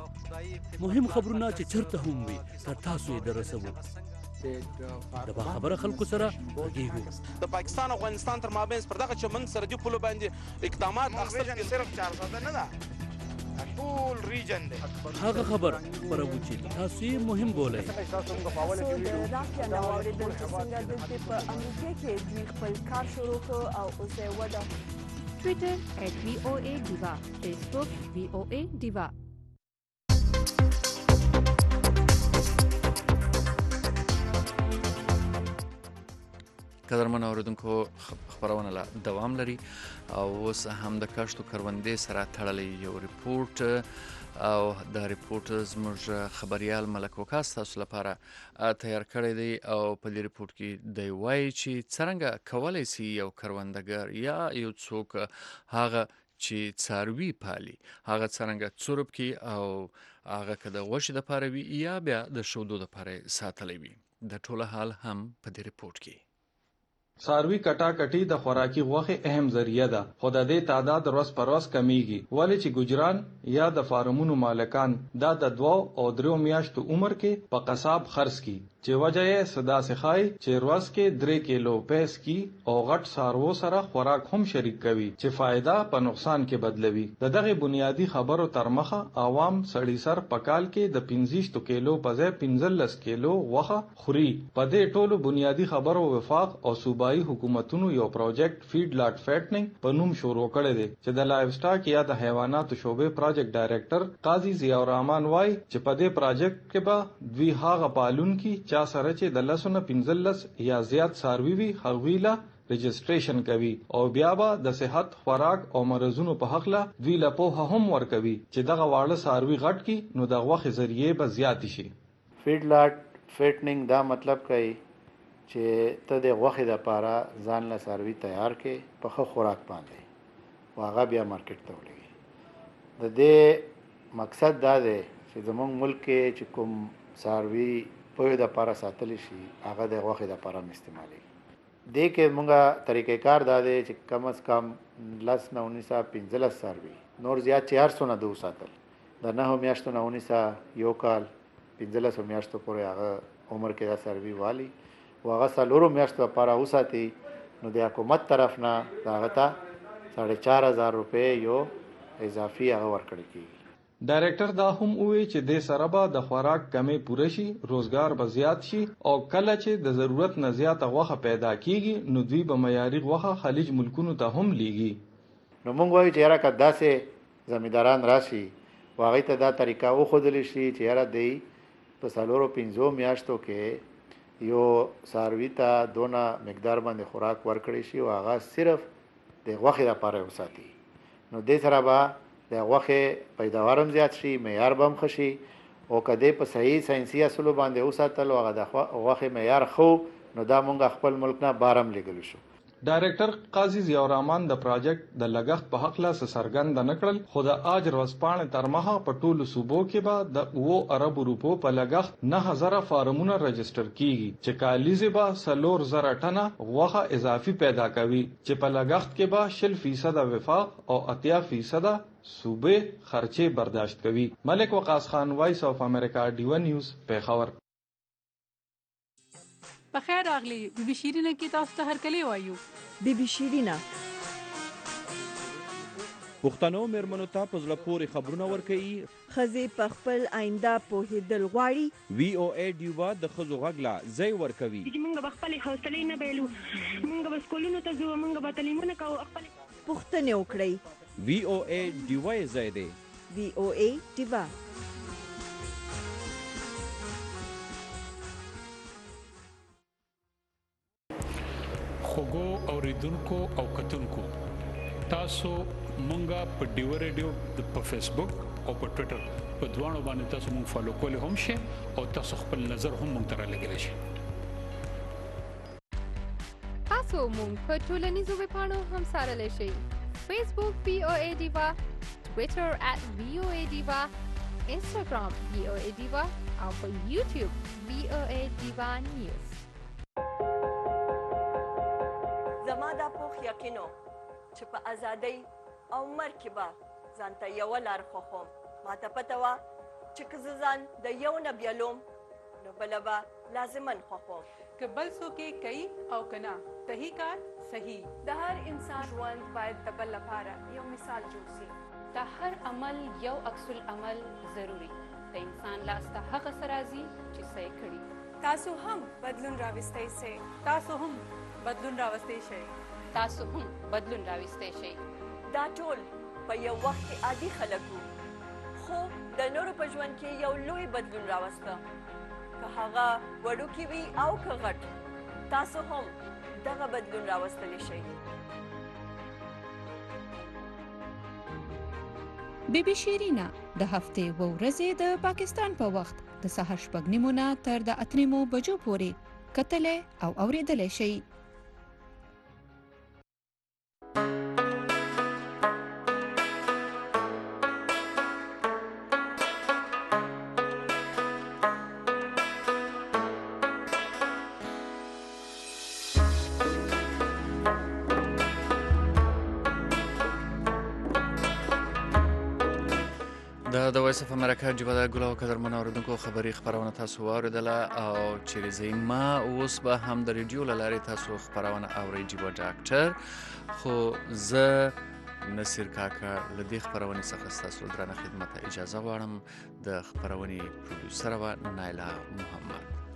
مهم خبرونه چې چرته هم وي تر تاسو یې دررسوو. د باخبره خلکو سره غږیږو. د پاکستان او افغانستان تر مابین پر دغه چمن سرحدي پولو باندې اقدامات اخیستل صرف چار ساده نه ده. ټول ریجن دی هغه خبر خپروو چې تاسو یې مهم بولئ. د رافیا نه واورېدل چې څنګه دلته په امریکا کې دوی خپل کار شروع کړ او اوس یې وده. ټویټر ایټ وی او ای ډیوا، فیسبوک وی او ای ډیوا. قدرمن اوریدونکو خبرونه لا دوام لري او اوس هم د کښتو کروندې سره تړلی یو ریپورت او دا ریپورت زموږ خبريال ملک وکاس تاسو لپاره تیار کړی دی او په دې ریپورت کې دی وایي چې څنګه کولای شي یو کروندګر یا یو څوک هغه چې څاروي پالي هغه څنګه څورب کی او هغه کده غوښه د پاره وي یا بیا د شودو د پاره ساتلې وي. د ټوله حال هم په دې ریپورت کې. څاروي کټاکټي د خوراکي غوښې اهم ذریعہ ده، خو د دې تعداد ورځ پر ورځ کمیږي ولې چې ګجران یا د فارمونو مالکان دا د دوه او درو میاشتو عمر کې په قصاب خرڅ کی چې وجه یې صدا سخای چې ورځ کې درې کیلو پیس کی او غټ سارو سره خوراک هم شریک کوي چې فائدہ په نقصان کې بدلوي. د دغه بنیادی خبرو تر مخه عوام سړی سر پکال کې د پنځه کیلو په ځای پنځلس کیلو غوښه خوري. په دې ټولو بنیادی خبرو وفاق او صوبایي حکومتونو یو پروجیکټ فیډ لاټ فیټنګ په نوم شروع کړی دی چې د لایف سټاک یا د حیواناتو شوبې پروجیکټ ډایریکټر قاضي ضیاء الرحمن وای چې په دې پروجیکټ کې به دوی هغه پالونکي چا سره چې د لسونه پنځلس یا زیات ساروي وي هغوی له رجسټریشن کوي او بیا به د صحت خوراک او مرزونو په حق له دوی له پوهه هم ورکوي چې دغه واړه ساروي غټ کی نو د غوښې ذریعے به زیات شي. فیډ لاټ فیټنینګ دا مطلب کوي چې ته د غوښې لپاره ځان له ساروي تیار کې په ښه خوراک باندې واغه بیا مارکیټ ته ولګي. د دې مقصد دا دی چې زموږ ملک کې چې کوم ساروي په د لپاره ساتل شي هغه د غوښې لپاره استعمالي. دې کې مونږه طریقې کار دا دی چې کم از کم لس نه اونیسه پنځلس ساروي نور زیات چې هر څونه دو ساتل د نهو میاشتو نه اونیسه یو کال پنځلسو میاشتو پورې هغه عمر کې دا ساروي والي و هغه څلورو میاشتو لپاره وساتي نو د حکومت طرف نه د هغه ته ساڑھے چار هزار روپۍ یو اضافي هغه ورکړل کېږي. ډایریکټر دا هم وویل چې د سره به د خوراک کمی پوره شي، روزګار به زیات شي او کله چې د ضرورت نه زیاته غوښه پیدا کیږي نو دوی به معیاري غوښه خلیج ملکونو ته هم لیږي. نو موږ وایو چې یاره که داسې زمینداران راشي و هغوی ته دا طریقه وښودلی شي چې یاره دی په څلورو پنځو میاشتو کې یو ساروي ته دونه مقدار باندې خوراک ورکړی شي او هغه صرف د غوښې لپاره وساتي نو دې سره به د غوښې پیداوار هم زیات شي، معیار به هم ښه شي او که دې په صحیح ساینسي اصولو باندې وساتل او هغه د غوښې معیار ښه نو دا مونږ خپل ملک نه بار هم لیږلی شو. ډایریکټر قاضي ضیاء الرحمن د پروجیکټ د لګښت په حق لا څرګند نه کړل خو د اج ورځپاڼې تر مخه په ټولو صوبو کې به د اوو ارب روپو په لګښت نه هزار فارمونه رجسټر کیږي چې کالیزه به سلور زره ټنه غوښه اضافي پیدا کوي چې په لګښت کې به شل فیصد وفاق او اتیا فیصد صوبې خرچې برداشت کوي. ملک وقاص خان، وایس اف امریکا، ډیو نیوز، پیښور. بخیر راغلی بی بی شیرینه کې تاسو ته هرکلی وایو. بی بی شیرینه پښتنو میرمنو ته په زړه پورې خبرونه ورکوي، ښځې په خپل آینده پوهېدل غواړي. وی او ای ډیوا د ښځو غږ لا ځای ورکوي. موږ به خپلې حوصلې نه بایلو، موږ به سکولونو ته ځو، موږ به تعلیمونه کوو، خپلې پوښتنې وکړئ. وی او ای ډیوا یې ځای دی. وی او ای ډیوا. خوګو اوریدونکو او کتونکو تاسو مونږه په ډیو ریډیو په فیسبوک او په ټوئیټر په دوانو باندې تاسو مونږ فالو کولی هم شئ او تاسو خپل نظر هم مونږ ته رالیږلی شئ. تاسو مونږ په ټولنیزو ویبپاڼو هم څارلی شئ. فیسبوک وی او ای ډیوا، ټوئیټر ات وی او ای ډیوا، انسټاګرام وی او ای ډیوا او په یوټیوب وی او ای ډیوا نیوز. زما دا پوخ یقینو چې په ازادۍ او مرګ کې به ځان ته یوه لار خوښوم. ما ته پته وه چې که زه ځان د یو نه بیلوم نو نو بله به لازمن خوښوم که بل څوک یې کوي او که نه صحیح کار صحیح د هر انسان ژوند باید د بل لپاره یو مثال جوړ شي د هر عمل یو عکس العمل ضروري د انسان لاس ته هغه څه راځي چې څه یې کړي تاسو هم بدلون راوستی شئ تاسو هم بدلون راوستی شئ تاسو هم بدلون راوستی شئ دا ټول په یو وخت کې عادي خلک وو خو د نورو په ژوند کې یو لوی بدلون راوسته که هغه وړوکی وي او که غټ تاسو هم دغه بدلون راوستلی شئ بی بی شیرینا د هفتې و ورځې د پاکستان په وخت د سهار شپږ نیمو نه تر د اتو نیمو بجو پورې کتلی او اوریدلی شئ. د وایس اف امریکا جبه د ګلو قدرمن اوریدونکو خبري خبرونه تاسو واوریدله او چیرې زما اوس به هم د ریډیو لارې تاسو خبرونه اوري جبه ډاکټر خو زه نصیر کاکا لدی خبرونه څخه تاسو درنه خدمت اجازه غواړم د خبرونه پروډوسر و نایلا محمد.